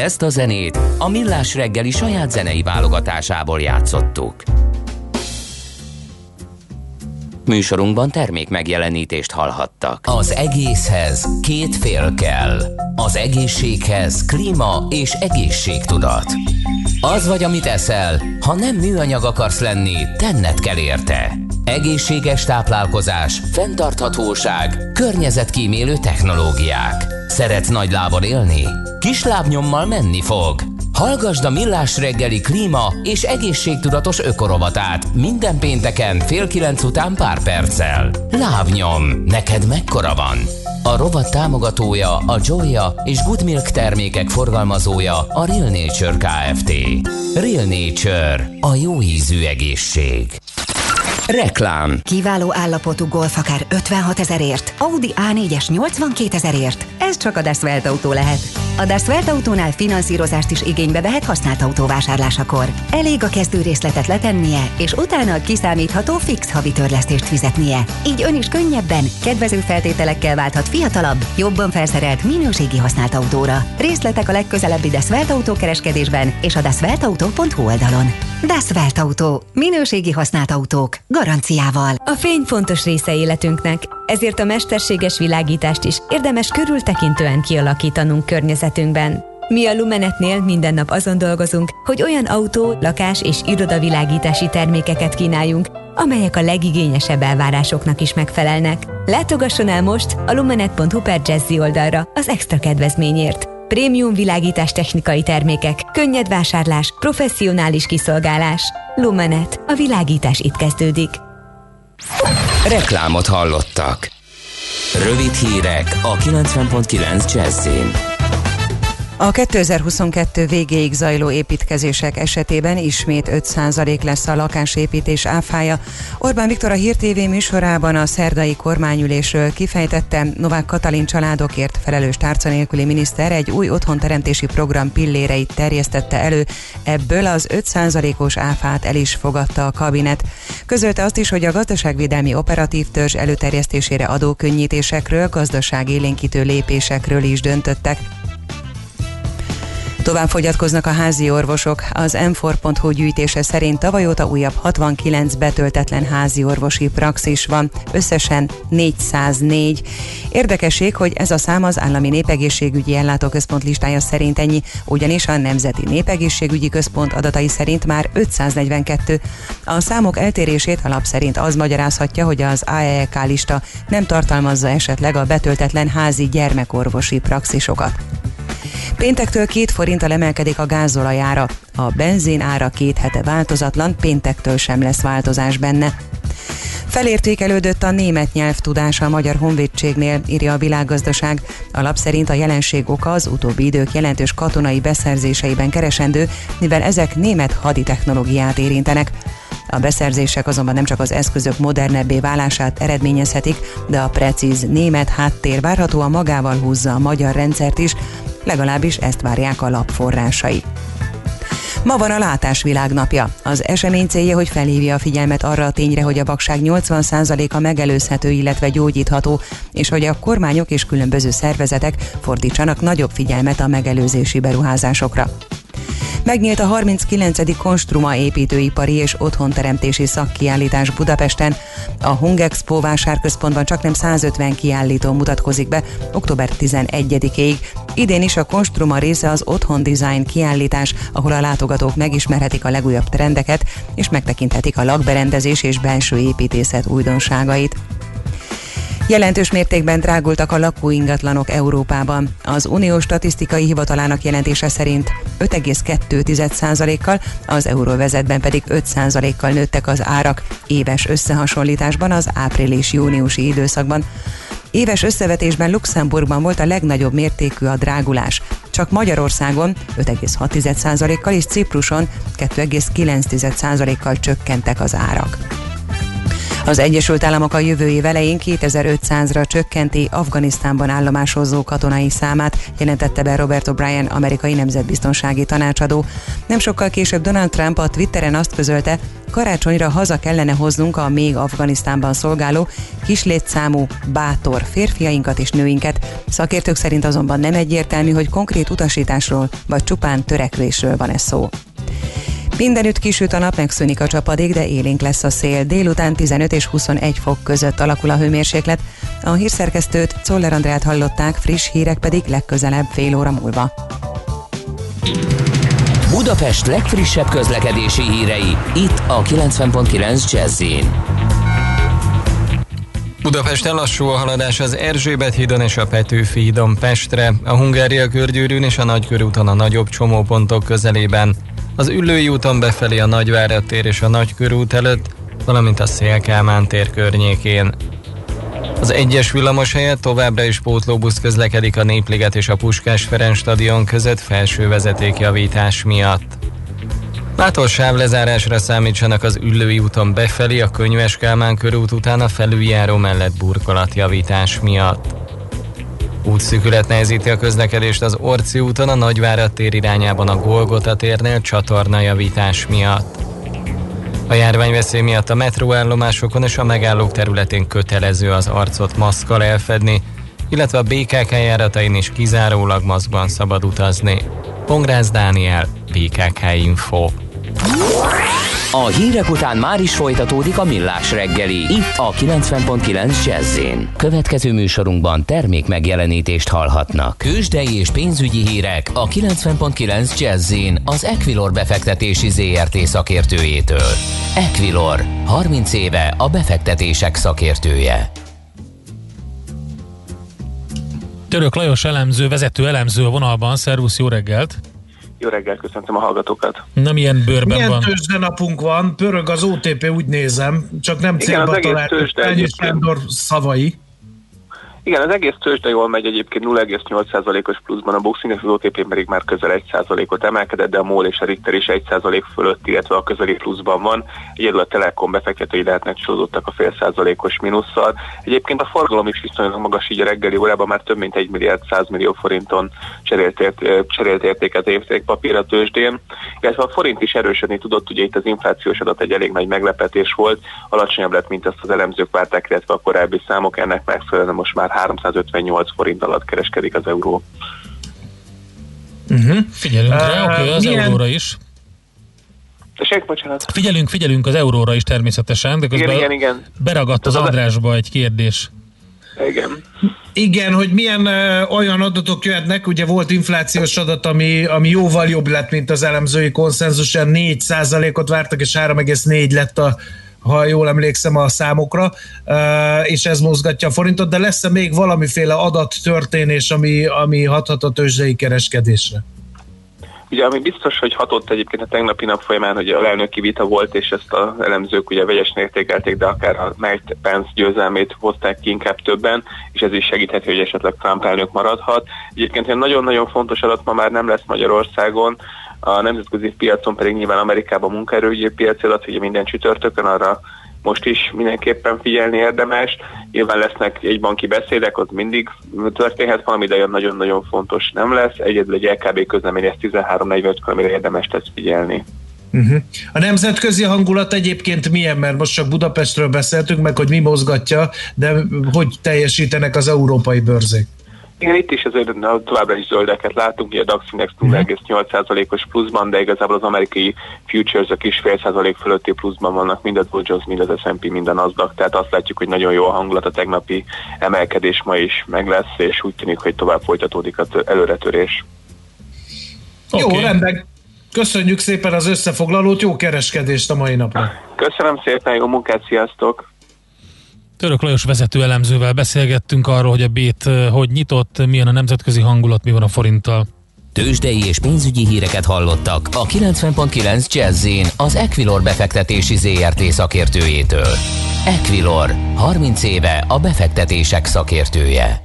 Ezt a zenét a Millás reggeli saját zenei válogatásából játszottuk. Műsorunkban termék megjelenítést hallhattak. Az egészhez két fél kell. Az egészséghez klíma és egészségtudat. Az vagy, amit eszel, ha nem műanyag akarsz lenni, tenned kell érte. Egészséges táplálkozás, fenntarthatóság, környezetkímélő technológiák. Szeretsz nagy lábon élni? Kis lábnyommal menni fog. Hallgasd a Millás reggeli klíma és egészségtudatos ökorovatát minden pénteken fél kilenc után pár perccel. Lábnyom, neked mekkora van? A rovat támogatója a Joya és Good Milk termékek forgalmazója a Real Nature Kft. Real Nature, a jó ízű egészség. Reklám. Kiváló állapotú Golf akár ötvenhat ezerért, Audi á négyes nyolcvankét ezerért. Ez csak a Das Welt autó lehet. A Das Welt autónál finanszírozást is igénybe vehet használt autóvásárlásakor. Elég a kezdő részletet letennie, és utána a kiszámítható fix havi törlesztést fizetnie. Így ön is könnyebben, kedvező feltételekkel válthat fiatalabb, jobban felszerelt minőségi használt autóra. Részletek a legközelebbi Das Welt autókereskedésben és a das welt autó pont hu oldalon. Das Welt autó. Minőségi használt autók. Garanciával. A fény fontos része életünknek, ezért a mesterséges világítást is érdemes körültekintően kialakítanunk környezetünkben. Mi a Lumenetnél minden nap azon dolgozunk, hogy olyan autó, lakás és irodavilágítási termékeket kínáljunk, amelyek a legigényesebb elvárásoknak is megfelelnek. Látogasson el most a lumenet pont hu per Jazzy oldalra az extra kedvezményért. Prémium világítás technikai termékek, könnyed vásárlás, professzionális kiszolgálás. Lumenet. A világítás itt kezdődik. Reklámot hallottak. Rövid hírek a kilencven pont kilenc Jazzyn. A kétezer-huszonkettő végéig zajló építkezések esetében ismét öt százalék lesz a lakásépítés áfája. Orbán Viktor a Hír té vé műsorában a szerdai kormányülésről kifejtette, Novák Katalin családokért felelős tárca nélküli miniszter egy új otthonteremtési program pilléreit terjesztette elő, ebből az öt százalékos áfát el is fogadta a kabinet. Közölte azt is, hogy a gazdaságvédelmi operatív törzs előterjesztésére adókönnyítésekről, gazdaságélénkítő lépésekről is döntöttek. Tovább fogyatkoznak a házi orvosok. Az em négy pont hu gyűjtése szerint tavaly óta újabb hatvankilenc betöltetlen házi orvosi praxis van, összesen négyszáznégy. Érdekesség, hogy ez a szám az Állami Népegészségügyi Ellátóközpont listája szerint ennyi, ugyanis a Nemzeti Népegészségügyi Központ adatai szerint már ötszáznegyvenkettő. A számok eltérését a lap szerint az magyarázhatja, hogy az á e e ká lista nem tartalmazza esetleg a betöltetlen házi gyermekorvosi praxisokat. Péntektől két forinttal emelkedik a gázolaj ára. A benzin ára két hete változatlan, péntektől sem lesz változás benne. Felértékelődött a német nyelv tudása a Magyar Honvédségnél, írja a Világgazdaság. A lap szerint a jelenség oka az utóbbi idők jelentős katonai beszerzéseiben keresendő, mivel ezek német haditechnológiát érintenek. A beszerzések azonban nem csak az eszközök modernebbé válását eredményezhetik, de a precíz német háttér várhatóan magával húzza a magyar rendszert is, legalábbis ezt várják a lap forrásai. Ma van a Látásvilág napja. Az esemény célja, hogy felhívja a figyelmet arra a tényre, hogy a vakság nyolcvan százaléka megelőzhető, illetve gyógyítható, és hogy a kormányok és különböző szervezetek fordítsanak nagyobb figyelmet a megelőzési beruházásokra. Megnyílt a harminckilencedik Konstruma építőipari és otthonteremtési szakkiállítás Budapesten. A Hungexpo vásárközpontban csaknem százötven kiállító mutatkozik be október tizenegyedikéig. Idén is a Konstruma része az Otthon Design kiállítás, ahol a látogatók megismerhetik a legújabb trendeket, és megtekinthetik a lakberendezés és belső építészet újdonságait. Jelentős mértékben drágultak a lakóingatlanok Európában. Az Uniós Statisztikai Hivatalának jelentése szerint öt egész kettő százalékkal, az euróvezetben pedig öt százalékkal nőttek az árak éves összehasonlításban az április-júniusi időszakban. Éves összevetésben Luxemburgban volt a legnagyobb mértékű a drágulás. Csak Magyarországon öt egész hat százalékkal és Cipruson kettő egész kilenc százalékkal csökkentek az árak. Az Egyesült Államok a jövő év elején kétezer-ötszázra csökkenti Afganisztánban állomásozó katonai számát, jelentette be Robert O'Brien, amerikai nemzetbiztonsági tanácsadó. Nem sokkal később Donald Trump a Twitteren azt közölte, karácsonyra haza kellene hoznunk a még Afganisztánban szolgáló kislétszámú bátor férfiainkat és nőinket. Szakértők szerint azonban nem egyértelmű, hogy konkrét utasításról vagy csupán törekvésről van ez szó. Mindenütt kisüt a nap, megszűnik a csapadék, de élénk lesz a szél. Délután tizenöt és huszonegy fok között alakul a hőmérséklet. A hírszerkesztőt, Czoller Andrát hallották, friss hírek pedig legközelebb fél óra múlva. Budapest legfrissebb közlekedési hírei, itt a kilencven pont kilenc Jazz-in. Budapesten lassú a haladás az Erzsébet hídon és a Petőfi hídon Pestre, a Hungária körgyűrűn és a Nagykörúton a nagyobb csomópontok közelében, az Üllői úton befelé a Nagyvárad tér és a Nagykörút előtt, valamint a Széll-Kálmán tér környékén. Az egyes villamos helyett továbbra is pótlóbusz közlekedik a Népliget és a Puskás Ferenc stadion között felső vezetékjavítás miatt. Mától sávlezárásra számítsanak az Üllői úton befelé a Könyves Kálmán körút után a felüljáró mellett burkolatjavítás miatt. Útszűkület nehezíti a közlekedést az Orci úton a Nagyvárad tér irányában a Golgota térnél csatornajavítás miatt. A járványveszély miatt a metróállomásokon és a megállók területén kötelező az arcot maszkkal elfedni, illetve a bé ká ká járatain is kizárólag maszkban szabad utazni. Pongrász Dániel, bé ká ká Info. A hírek után már is folytatódik a Millás reggeli, itt a kilencven pont kilenc Jazz-in. Következő műsorunkban termék megjelenítést hallhatnak. Tőzsdei és pénzügyi hírek a kilencven pont kilenc Jazz-in az Equilor befektetési zé er té szakértőjétől. Equilor, harminc éve a befektetések szakértője. Török Lajos elemző, vezető elemző a vonalban. Szervusz, jó reggelt! Jó reggel, köszöntöm a hallgatókat. Na, milyen bőrben milyen van? Milyen tőzsdenapunk van? Pörög az o té pé, úgy nézem, csak nem célba talált. Ennyi Sándor szavai. Igen, az egész tőzsde jól megy, egyébként nulla egész nyolc százalékos pluszban, a Bux Index, az o té pé pedig már közel egy százalékot emelkedett, de a MOL és a Richter is egy százalék fölött, illetve a közeli pluszban van. Egyedül a Telekom befektetői lehetnek csalódottak a fél százalékos mínusszal. Egyébként a forgalom is viszonylag magas, így a reggeli órában már több mint egy milliárd száz millió forinton cserélt, ért, cserélt értéket értékpapír a tőzsdén, illetve a forint is erősödni tudott, ugye itt az inflációs adat egy elég nagy meglepetés volt, alacsonyabb lett, mint azt az elemzők várták, illetve a korábbi számok, ennek megfelelően most már háromszázötvennyolc forint alatt kereskedik az euró. Uh-huh. Figyelünk uh, rá, oké, okay, az milyen... euróra is. Tessék, bocsánat. Figyelünk, figyelünk az euróra is természetesen, de közben igen, igen, igen. beragadt az Andrásba egy kérdés. Igen. Igen, hogy milyen uh, olyan adatok jöhetnek, ugye volt inflációs adat, ami, ami jóval jobb lett, mint az elemzői konszenzus, négy százalékot vártak, és három egész négy lett a, ha jól emlékszem a számokra, és ez mozgatja a forintot, de lesz-e még valamiféle adattörténés, ami, ami hathat a tőzsdei kereskedésre? Ugye, ami biztos, hogy hatott egyébként a tegnapi nap folyamán, hogy a elnöki vita volt, és ezt az elemzők ugye vegyesen értékelték, de akár a Mike Pence győzelmét hozták ki inkább többen, és ez is segítheti, hogy esetleg Trump elnök maradhat. Egyébként egy nagyon-nagyon fontos adat ma már nem lesz Magyarországon, a nemzetközi piacon pedig nyilván Amerikában munkaerőügyi piaci adat, ugye minden csütörtökön, arra most is mindenképpen figyelni érdemes. Nyilván lesznek jegybanki beszédek, az mindig történhet valami, de olyan nagyon-nagyon fontos nem lesz. Egyedül egy el ká bé közlemény, ez tizenhárom negyvenöt, amire érdemes lesz figyelni. Uh-huh. A nemzetközi hangulat egyébként milyen, mert most csak Budapestről beszéltünk meg, hogy mi mozgatja, de hogy teljesítenek az európai bőrzék? Igen, itt is azért továbbra is zöldeket látunk, ugye a DAX Index nulla egész nyolc százalékos pluszban, de igazából az amerikai futures-ök is fél százalék fölötti pluszban vannak, mind a Dow Jones, mind az es and pé, mind a Nasdaq, tehát azt látjuk, hogy nagyon jó a hangulat, a tegnapi emelkedés ma is meg lesz, és úgy tűnik, hogy tovább folytatódik az előretörés. Okay. Jó, rendben. Köszönjük szépen az összefoglalót, jó kereskedést a mai napra. Köszönöm szépen, jó munkát, sziasztok! Török Lajos vezető elemzővel beszélgettünk arról, hogy a Bét hogy nyitott, milyen a nemzetközi hangulat, mi van a forinttal. Tőzsdei és pénzügyi híreket hallottak a kilencven pont kilenc Jazz-in az Equilor befektetési zé er té szakértőjétől. Equilor, harminc éve a befektetések szakértője.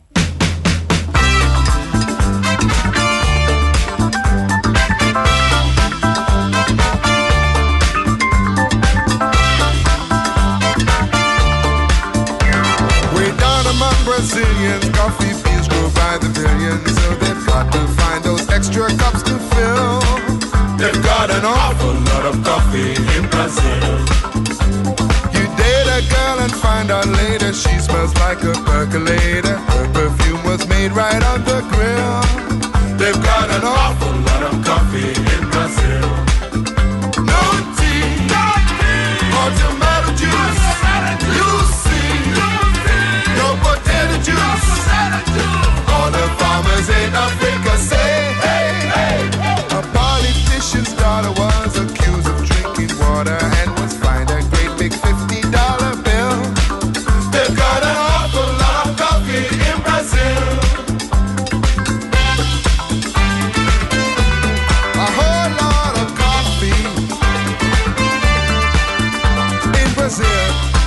Brazilians, coffee beans grow by the billions, so they've got to find those extra cups to fill. They've got an awful lot of coffee in Brazil. Brazil. You date a girl and find out later she smells like a percolator. Her perfume was made right on the grill. They've got an awful lot of coffee in Brazil. No tea, or tomato juice. You see, no potato juice. All the farmers in Africa say, hey, hey. A politician's daughter was accused of drinking water and was fined a great big fifty dollar bill. They've got an awful lot of coffee in Brazil. A whole lot of coffee in Brazil.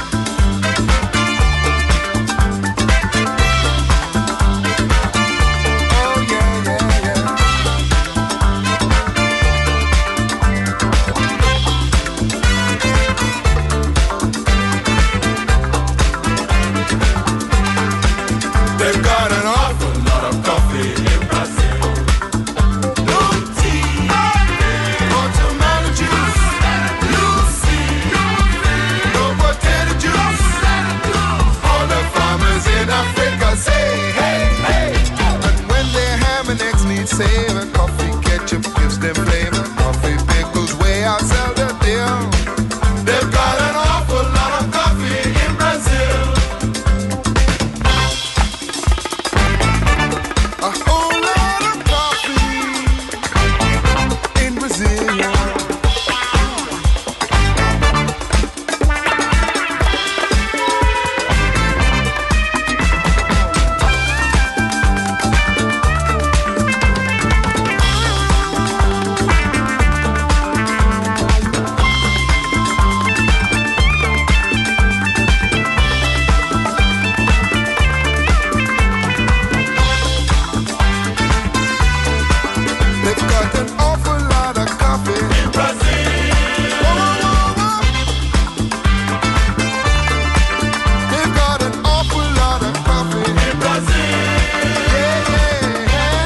They've got an awful lot of coffee in Brazil. No tea, or tomato juice. You see, no potato juice. All the farmers in Africa say, hey, hey. And when their ham and eggs need savor, coffee ketchup gives them flavor. Coffee pickles way outsell the deal. They've got an awful lot of coffee in Brazil. A whole lot of coffee in Brazil. They've got an awful lot of coffee in Brazil. Oh, oh, oh. They've got an awful lot of coffee in Brazil. Yeah, yeah.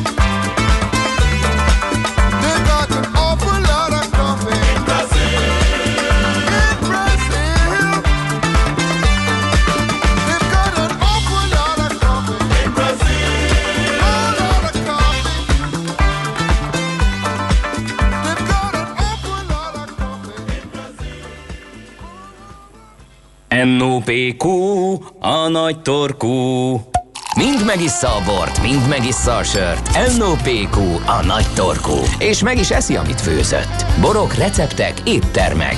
They've got an awful lot of coffee in Brazil. In Brazil. They've got an awful lot of coffee in Brazil. A lot of coffee. They've got an awful lot of coffee in Brazil. en o pé kú, a nagy torkú. Mind megissza a bort, mind megissza a sört. en o pé kú, a nagy torkú. És meg is eszi, amit főzött. Borok, receptek, éttermek.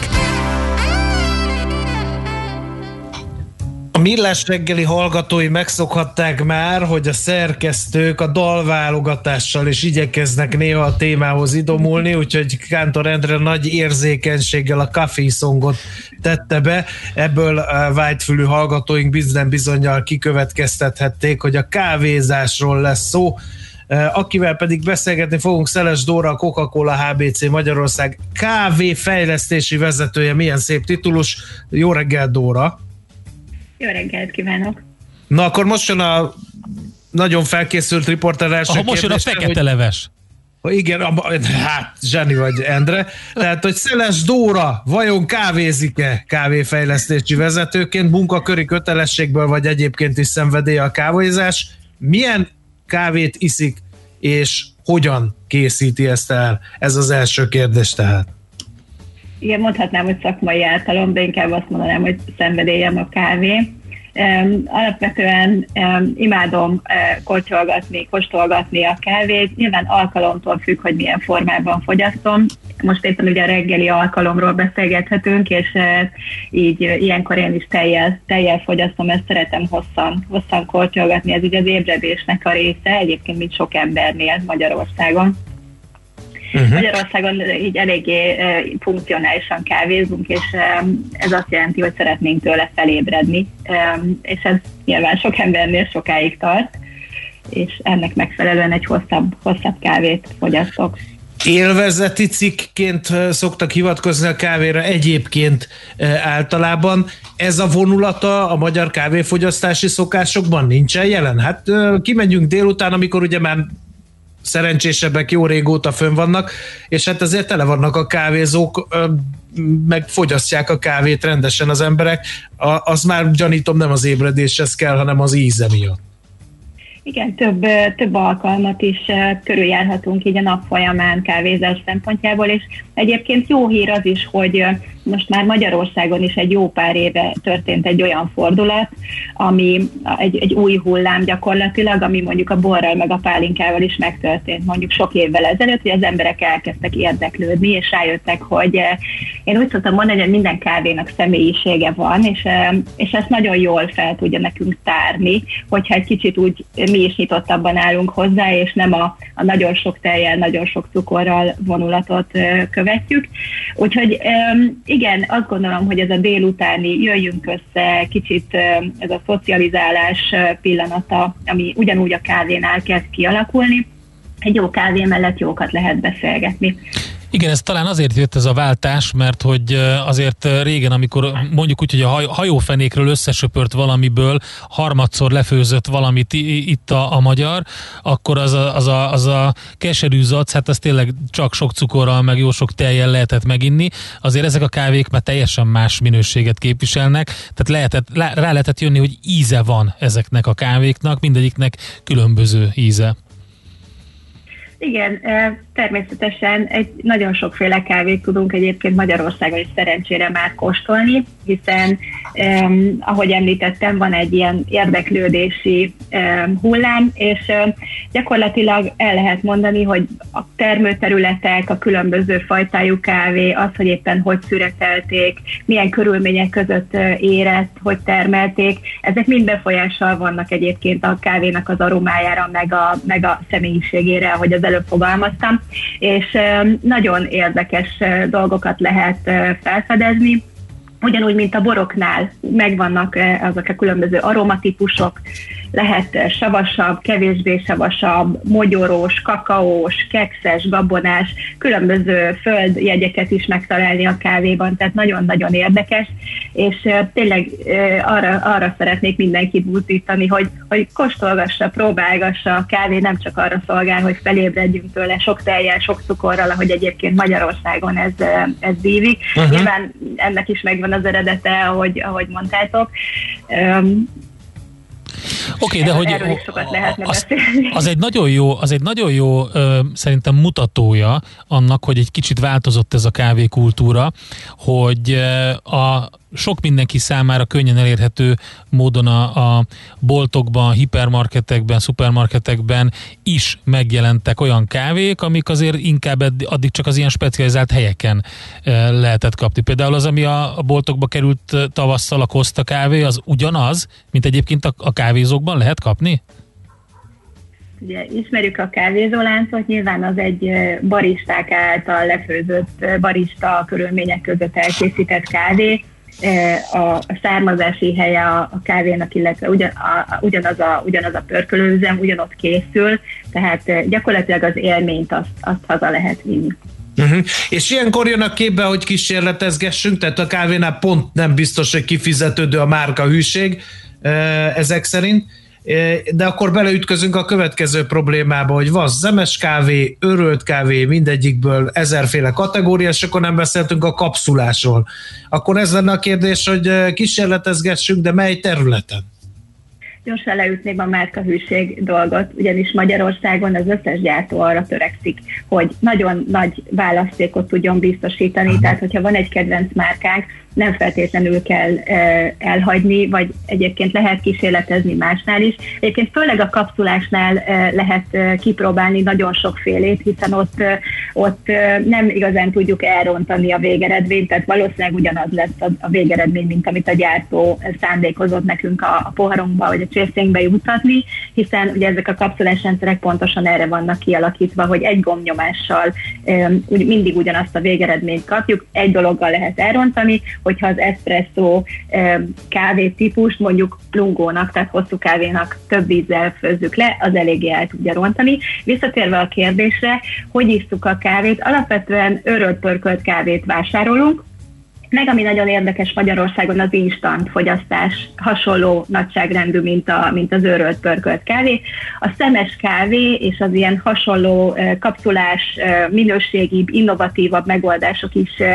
A Millás reggeli hallgatói megszokhatták már, hogy a szerkesztők a dalválogatással is igyekeznek néha a témához idomulni, úgyhogy Kántor Endre nagy érzékenységgel a Coffee Songot tette be. Ebből a vágyfülű hallgatóink bizony bizonnyal kikövetkeztethették, hogy a kávézásról lesz szó. Akivel pedig beszélgetni fogunk, Szeles Dóra, a Coca-Cola há bé cé Magyarország kávéfejlesztési vezetője. Milyen szép titulus. Jó reggelt, Dóra! Jó reggelt kívánok! Na akkor most jön a nagyon felkészült riporter első Aha, most jön a fekete hogy, leves. Igen, hát zseni vagy, Endre. Tehát, hogy Szeles Dóra vajon kávézik-e kávéfejlesztési vezetőként, munkaköri kötelességből, vagy egyébként is szenvedélye a kávézás? Milyen kávét iszik, és hogyan készíti ezt el? Ez az első kérdés tehát. Igen, mondhatnám, hogy szakmai általom, de inkább azt mondanám, hogy szenvedélyem a kávé. Um, alapvetően um, imádom uh, kortyolgatni, kóstolgatni a kávét. Nyilván alkalomtól függ, hogy milyen formában fogyasztom. Most éppen ugye a reggeli alkalomról beszélgethetünk, és uh, így uh, ilyenkor én is tejjel, tejjel fogyasztom, ezt szeretem hosszan, hosszan kortyolgatni. Ez ugye az ébredésnek a része, egyébként mint sok embernél Magyarországon. Uh-huh. Magyarországon így eléggé uh, funkcionálisan kávézunk, és um, ez azt jelenti, hogy szeretnénk tőle felébredni, um, és ez nyilván sok embernél sokáig tart, és ennek megfelelően egy hosszabb, hosszabb kávét fogyasztok. Élvezeti cikkként szoktak hivatkozni a kávéra egyébként általában. Ez a vonulata a magyar kávéfogyasztási szokásokban nincsen jelen? Hát kimegyünk délután, amikor ugye már szerencsésebbek jó régóta fönn vannak, és hát azért tele vannak a kávézók meg fogyasztják a kávét rendesen az emberek, a, az már gyanítom nem az ébredéshez kell, hanem az íze miatt. Igen, több, több alkalmat is körüljárhatunk így a nap folyamán kávézás szempontjából, és egyébként jó hír az is, hogy most már Magyarországon is egy jó pár éve történt egy olyan fordulat, ami egy, egy új hullám gyakorlatilag, ami mondjuk a borral meg a pálinkával is megtörtént mondjuk sok évvel ezelőtt, hogy az emberek elkezdtek érdeklődni, és rájöttek, hogy én úgy szoktam mondani, hogy minden kávénak személyisége van, és, és ezt nagyon jól fel tudja nekünk tárni, hogyha egy kicsit úgy mi is nyitottabban állunk hozzá, és nem a, a nagyon sok tejjel, nagyon sok cukorral vonulatot követjük. Úgyhogy igen, azt gondolom, hogy ez a délutáni jöjjünk össze, kicsit ez a szocializálás pillanata, ami ugyanúgy a kávénál kezd kialakulni, egy jó kávé mellett jókat lehet beszélgetni. Igen, ez talán azért jött ez a váltás, mert hogy azért régen, amikor mondjuk úgy, hogy a hajófenékről összesöpört valamiből harmadszor lefőzött valamit itt a, a magyar, akkor az a, az, a, az a keserű zac, hát az tényleg csak sok cukorral, meg jó sok tejjel lehetett meginni. Azért ezek a kávék már teljesen más minőséget képviselnek, tehát lehetett, rá lehetett jönni, hogy íze van ezeknek a kávéknak, mindegyiknek különböző íze. Igen, természetesen egy nagyon sokféle kávét tudunk egyébként Magyarországon is szerencsére már kóstolni, hiszen um, ahogy említettem, van egy ilyen érdeklődési um, hullám, és um, gyakorlatilag el lehet mondani, hogy a termőterületek, a különböző fajtájú kávé, az, hogy éppen hogy szüretelték, milyen körülmények között uh, érett, hogy termelték, ezek mind befolyással vannak egyébként a kávénak az aromájára, meg a, meg a személyiségére, ahogy az előbb fogalmaztam, és nagyon érdekes dolgokat lehet felfedezni. Ugyanúgy, mint a boroknál megvannak azok a különböző aromatípusok, lehet savasabb, kevésbé savasabb, mogyorós, kakaós, kekszes, gabonás, különböző földjegyeket is megtalálni a kávéban, tehát nagyon-nagyon érdekes, és tényleg arra, arra szeretnék mindenkit buzdítani, hogy, hogy kóstolgassa, próbálgassa, a kávé nem csak arra szolgál, hogy felébredjünk tőle sok tejjel, sok cukorral, ahogy egyébként Magyarországon ez, ez dívik. Uh-huh. Nyilván ennek is megvan az eredete, ahogy, ahogy mondtátok. Um, Oké, okay, de hogy az, az egy nagyon jó, az egy nagyon jó ö, szerintem mutatója annak, hogy egy kicsit változott ez a kávékultúra, hogy ö, a sok mindenki számára könnyen elérhető módon a, a boltokban, hipermarketekben, szupermarketekben is megjelentek olyan kávék, amik azért inkább addig csak az ilyen specializált helyeken lehetett kapni. Például az, ami a, a boltokba került tavasszal, a Costa kávé, az ugyanaz, mint egyébként a, a kávézókban lehet kapni? Ugye ismerjük a kávézóláncot, nyilván az egy baristák által lefőzött barista körülmények között elkészített kávé, a származási helye a kávénak, illetve ugyan, a, ugyanaz, a, ugyanaz a pörkölőüzem, ugyanott készül, tehát gyakorlatilag az élményt azt, azt haza lehet vinni. Uh-huh. És ilyenkor jön a képbe, hogy kísérletezgessünk, tehát a kávénál pont nem biztos, hogy kifizetődő a márka hűség ezek szerint, de akkor beleütközünk a következő problémába, hogy van zemes kávé, örölt kávé, mindegyikből ezerféle kategória, és akkor nem beszéltünk a kapszulásról. Akkor ez lenne a kérdés, hogy kísérletezgessünk, de mely területen? Gyorsan leütném a márkahűség dolgot, ugyanis Magyarországon az összes gyártó arra törekszik, hogy nagyon nagy választékot tudjon biztosítani, uh-huh. tehát hogyha van egy kedvenc márkánk, nem feltétlenül kell uh, elhagyni, vagy egyébként lehet kísérletezni másnál is. Egyébként főleg a kapszulásnál uh, lehet uh, kipróbálni nagyon sokfélét, hiszen ott, uh, ott uh, nem igazán tudjuk elrontani a végeredményt, tehát valószínűleg ugyanaz lesz a, a végeredmény, mint amit a gyártó szándékozott nekünk a, a poharunkba, vagy a csészénkbe juttatni, hiszen ugye ezek a kapszulás rendszerek pontosan erre vannak kialakítva, hogy egy gombnyomással um, úgy, mindig ugyanazt a végeredményt kapjuk, egy dologgal lehet elrontani, hogyha az espresszó kávé típust mondjuk plungónak, tehát hosszú kávénak több vízzel főzzük le, az eléggé el tudja rontani. Visszatérve a kérdésre, hogy isszuk a kávét, alapvetően örölt pörkölt kávét vásárolunk, meg ami nagyon érdekes Magyarországon az instant fogyasztás, hasonló nagyságrendű, mint, a, mint az őrölt pörkölt kávé. A szemes kávé és az ilyen hasonló kapszulás, minőségibb, innovatívabb megoldások is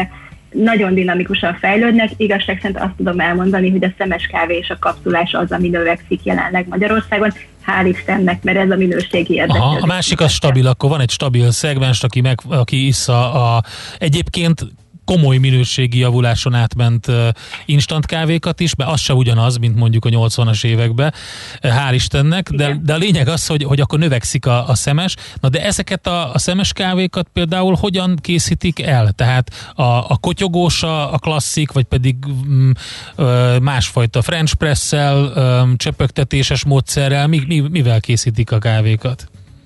nagyon dinamikusan fejlődnek. Igazság szerint azt tudom elmondani, hogy a szemes kávé és a kapszulás az, ami növekszik jelenleg Magyarországon. Hál' Istennek, mert ez a minőségi érdeklődés. Aha, a másik az stabil, akkor van egy stabil szegmens, aki, meg, aki issza a egyébként komoly minőségi javuláson átment uh, instant kávékat is, mert az se ugyanaz, mint mondjuk a nyolcvanas években, hál' Istennek, de, de a lényeg az, hogy, hogy akkor növekszik a, a szemes. Na de ezeket a, a szemes kávékat például hogyan készítik el? Tehát a, a kotyogós a, a klasszik, vagy pedig um, másfajta French presszel, um, csöpögtetéses módszerrel, mi, mi, mivel készítik a kávékat?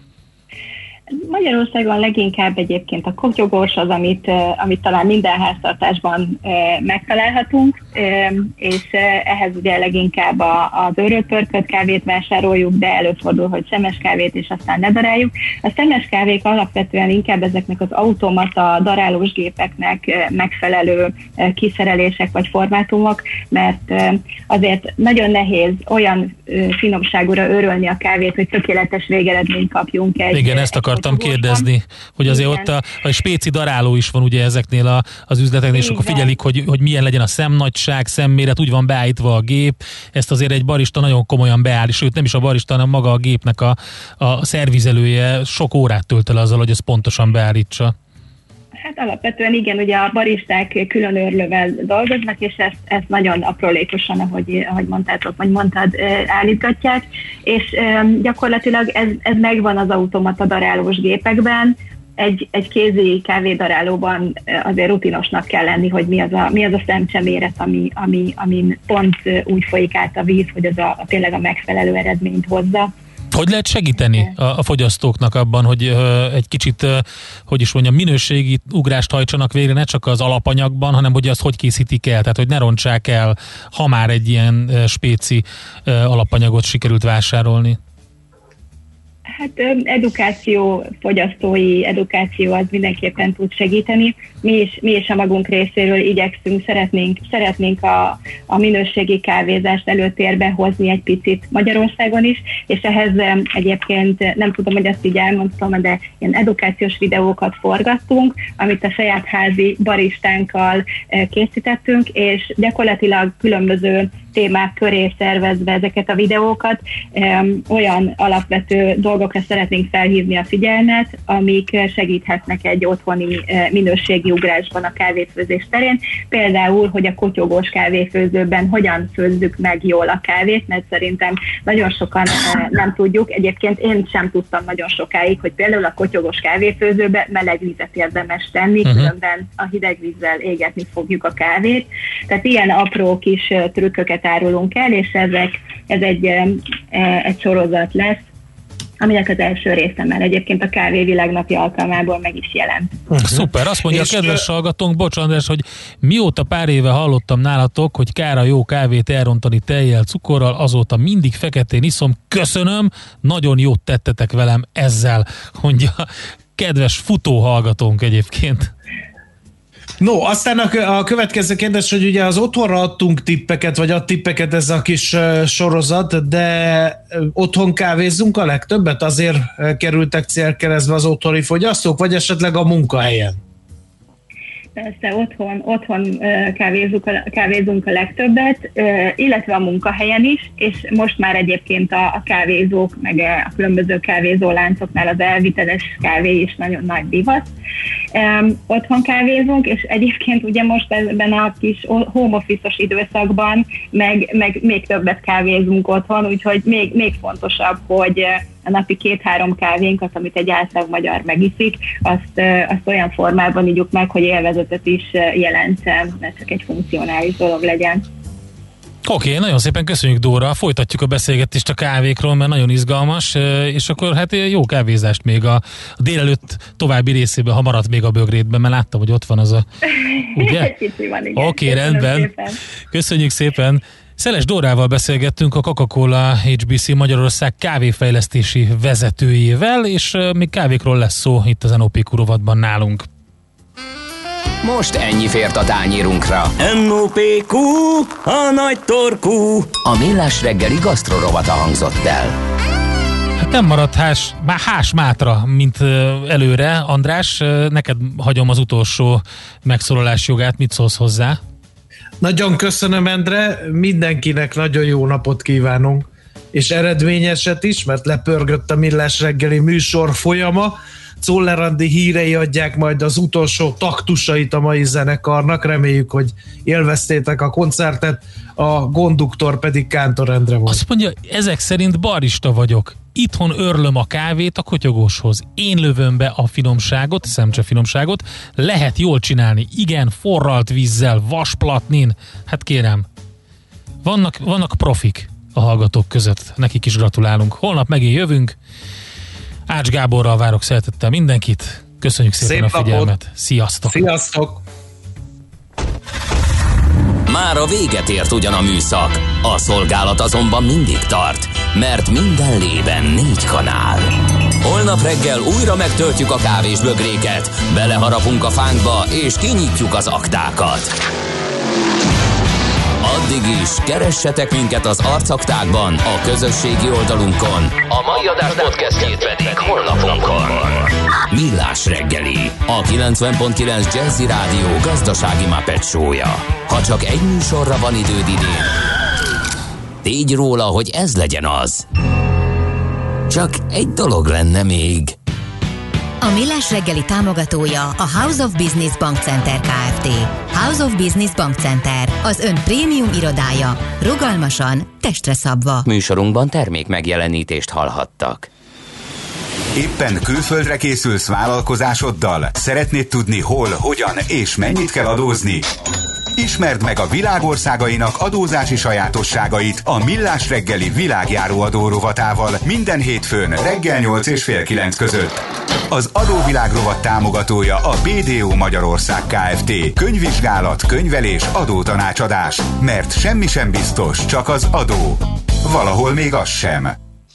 Magyarországon leginkább egyébként a kotyogós az, amit, amit talán minden háztartásban megtalálhatunk, és ehhez ugye leginkább az őrölt pörkölt kávét vásároljuk, de előfordul, hogy szemes kávét, és aztán ne daráljuk. A szemes kávék alapvetően inkább ezeknek az automata darálós gépeknek megfelelő kiszerelések vagy formátumok, mert azért nagyon nehéz olyan finomságúra őrölni a kávét, hogy tökéletes végeredményt kapjunk egy. Igen, ezt akartam kérdezni, hogy azért igen. Ott a, a spéci daráló is van ugye ezeknél a, az üzleteknél, és akkor figyelik, hogy, hogy milyen legyen a szemnagyság, szemméret, úgy van beállítva a gép, ezt azért egy barista nagyon komolyan beáll, sőt nem is a barista, hanem maga a gépnek a, a szervizelője sok órát tölt el azzal, hogy ezt pontosan beállítsa. Hát alapvetően igen, ugye a baristák külön őrlővel dolgoznak, és ezt, ezt nagyon aprólékosan, ahogy, ahogy mondtátok, vagy mondtad, állítgatják, és gyakorlatilag ez, ez megvan az automata darálós gépekben. Egy, egy kézi kávédarálóban azért rutinosnak kell lenni, hogy mi az a, mi az a szemcseméret, ami, ami, amin pont úgy folyik át a víz, hogy az a, a tényleg a megfelelő eredményt hozza. Hogy lehet segíteni a, a fogyasztóknak abban, hogy uh, egy kicsit, uh, hogy is mondjam, minőségi ugrást hajtsanak végre, ne csak az alapanyagban, hanem hogy azt hogy készítik el, tehát hogy ne rontsák el, ha már egy ilyen uh, spéci uh, alapanyagot sikerült vásárolni? Hát edukáció, fogyasztói edukáció az mindenképpen tud segíteni. Mi is, mi is a magunk részéről igyekszünk, szeretnénk, szeretnénk a, a minőségi kávézást előtérbe hozni egy picit Magyarországon is, és ehhez egyébként nem tudom, hogy ezt így elmondtam, de ilyen edukációs videókat forgattunk, amit a saját házi baristánkkal készítettünk, és gyakorlatilag különböző témák köré szervezve ezeket a videókat, olyan alapvető dolgokra szeretnénk felhívni a figyelmet, amik segíthetnek egy otthoni minőségi ugrásban a kávéfőzés terén. Például, hogy a kotyogós kávéfőzőben hogyan főzzük meg jól a kávét, mert szerintem nagyon sokan nem tudjuk. Egyébként én sem tudtam nagyon sokáig, hogy például a kotyogós kávéfőzőbe meleg vizet érdemes tenni, uh-huh. különben a hideg vízzel égetni fogjuk a kávét. Tehát ilyen apró kis trükköket árulunk el, és ezek, ez egy, egy sorozat lesz, aminek az első része már egyébként a Kávé Világnapi alkalmából meg is jelent. Szuper, azt mondja és a kedves hallgatónk, bocs András, hogy mióta pár éve hallottam nálatok, hogy kár a jó kávét elrontani tejjel, cukorral, azóta mindig feketén iszom, köszönöm, nagyon jót tettetek velem ezzel, mondja kedves futó hallgatónk egyébként. No, aztán a, a következő kérdés, hogy ugye az otthonra adtunk tippeket, vagy ad tippeket ez a kis uh, sorozat, de uh, otthon kávézzunk a legtöbbet? Azért uh, kerültek célkeresztbe az otthoni fogyasztók, vagy esetleg a munkahelyen? Persze, otthon, otthon kávézunk, a, kávézunk a legtöbbet, illetve a munkahelyen is, és most már egyébként a, a kávézók, meg a különböző kávézóláncoknál az elviteles kávé is nagyon nagy divat. Um, otthon kávézunk, és egyébként ugye most ebben a kis home office-os időszakban meg, meg még többet kávézunk otthon, úgyhogy még, még fontosabb, hogy a napi két-három kávénkat, amit egy átlag magyar megiszik, azt, azt olyan formában ígyuk meg, hogy élvezetet is jelentsen, ne csak egy funkcionális dolog legyen. Oké, okay, nagyon szépen köszönjük, Dóra, folytatjuk a beszélgetést a kávékról, mert nagyon izgalmas, és akkor hát jó kávézást még a délelőtt további részében, ha maradt még a bögrétben, mert láttam, hogy ott van az a... Ugye? Oké, okay, rendben. Szépen. Köszönjük szépen. Szeles Dórával beszélgettünk, a Coca-Cola há bé cé Magyarország kávéfejlesztési vezetőjével, és még kávékról lesz szó itt az en o pé kú rovatban nálunk. Most ennyi fért a tányérunkra. en o pé kú, a nagy torkú. A Millás reggeli gasztrorovata hangzott el. Hát nem maradt hás, már hás mátra, mint előre. András, neked hagyom az utolsó megszólalás jogát, mit szólsz hozzá? Nagyon köszönöm, Endre, mindenkinek nagyon jó napot kívánunk, és eredményeset is, mert lepörgött a Millás reggeli műsor folyama. Czoller Andi hírei adják majd az utolsó taktusait a mai zenekarnak, reméljük, hogy élveztétek a koncertet, a konduktor pedig Kántor Endre volt. Azt mondja, ezek szerint barista vagyok. Itthon örlöm a kávét a kotyogóshoz. Én lövöm be a finomságot, szemcse finomságot. Lehet jól csinálni. Igen, forralt vízzel, vasplatnin. Hát kérem, vannak, vannak profik a hallgatók között. Nekik is gratulálunk. Holnap megint jövünk. Ács Gáborral várok szeretettel mindenkit. Köszönjük szépen Szép a figyelmet. Napot. Sziasztok! Sziasztok! Már a véget ért ugyan a műszak. A szolgálat azonban mindig tart, mert minden lében négy kanál. Holnap reggel újra megtöltjük a kávés bögréket, beleharapunk a fánkba és kinyitjuk az aktákat. Addig is keressetek minket az arcaktákban, a közösségi oldalunkon. A mai adás podcastjét pedig honlapunkon. Millás reggeli, a kilencven pont kilenc Jazzy Rádió gazdasági Muppet show-ja. Ha csak egy műsorra van időd idén, tégy róla, hogy ez legyen az. Csak egy dolog lenne még. A Millás reggeli támogatója a House of Business Bank Center Kft. House of Business Bank Center, az ön prémium irodája, rugalmasan, testre szabva. Műsorunkban termék megjelenítést hallhattak. Éppen külföldre készülsz vállalkozásoddal? Szeretnéd tudni hol, hogyan és mennyit kell adózni? Ismerd meg a világ országainak adózási sajátosságait a Millás reggeli világjáró adó rovatával minden hétfőn reggel nyolc és fél kilenc között. Az adóvilág rovat támogatója a bé dé o Magyarország Kft. Könyvvizsgálat, könyvelés, adótanácsadás. Mert semmi sem biztos, csak az adó. Valahol még az sem.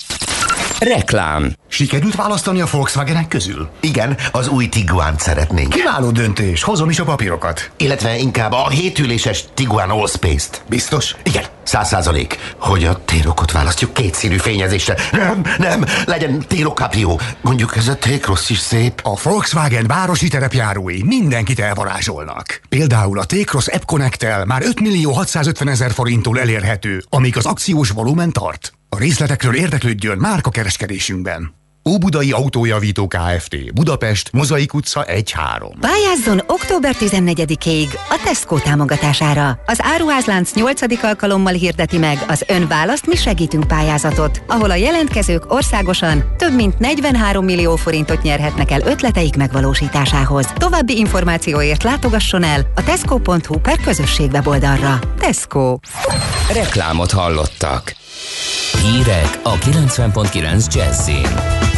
Reklám. Sikerült választani a Volkswagenek közül? Igen, az új Tiguant szeretnénk. Kiváló döntés, hozom is a papírokat. Illetve inkább a hétüléses Tiguan Allspace-t. Biztos? Igen, száz százalék. Hogy a T-Rocot választjuk kétszínű fényezésre. Nem, nem, legyen T-Roc Caprio. Mondjuk ez a T-Cross is szép. A Volkswagen városi terepjárói mindenkit elvarázsolnak. Például a T-Cross App Connect-tel már öt millió hatszázötvenezer forinttól elérhető, amíg az akciós volumen tart. A részletekről érdeklődjön márkakereskedésünkben. Óbudai Autójavító Kft. Budapest, Mozaik utca egy három. Pályázzon október tizennegyedikéig a Tesco támogatására. Az áruházlánc nyolcadik alkalommal hirdeti meg az Ön választ, mi segítünk pályázatot, ahol a jelentkezők országosan több mint negyvenhárom millió forintot nyerhetnek el ötleteik megvalósításához. További információért látogasson el a tesco pont hu per közösség weboldalra. Tesco. Reklámot hallottak. Hírek a kilencven pont kilenc Jazzyn.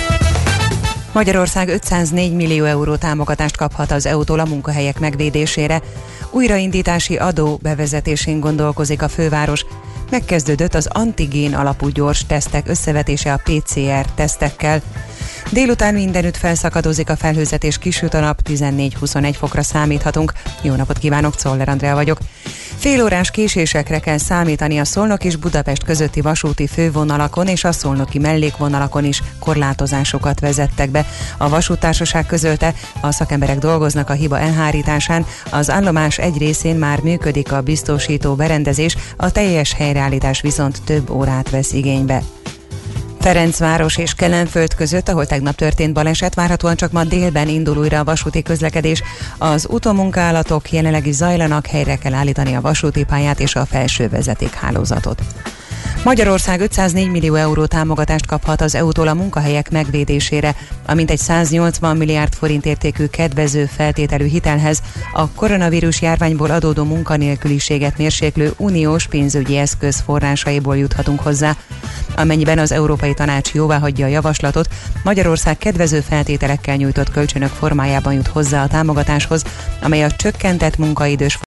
Magyarország ötszáznégy millió euró támogatást kaphat az é u-tól a munkahelyek megvédésére. Újraindítási adó bevezetésén gondolkozik a főváros. Megkezdődött az antigén alapú gyors tesztek összevetése a pé cé er tesztekkel. Délután mindenütt felszakadozik a felhőzet és kisüt a nap, tizennégy-huszonegy fokra számíthatunk. Jó napot kívánok, Czoller Andrea vagyok. Félórás késésekre kell számítani a Szolnok és Budapest közötti vasúti fővonalakon és a szolnoki mellékvonalakon is korlátozásokat vezettek be. A vasúttársaság közölte, a szakemberek dolgoznak a hiba elhárításán, az állomás egy részén már működik a biztosító berendezés, a teljes helyreállítás viszont több órát vesz igénybe. Ferencváros és Kelenföld között, ahol tegnap történt baleset, várhatóan csak ma délben indul újra a vasúti közlekedés. Az utómunkálatok jelenleg is zajlanak, helyre kell állítani a vasúti pályát és a felső vezetékhálózatot. Magyarország ötszáznégy millió euró támogatást kaphat az é u-tól a munkahelyek megvédésére, amint egy száznyolcvan milliárd forint értékű kedvező feltételű hitelhez a koronavírus járványból adódó munkanélküliséget mérséklő uniós pénzügyi eszköz forrásaiból juthatunk hozzá. Amennyiben az Európai Tanács jóváhagyja a javaslatot, Magyarország kedvező feltételekkel nyújtott kölcsönök formájában jut hozzá a támogatáshoz, amely a csökkentett munkaidős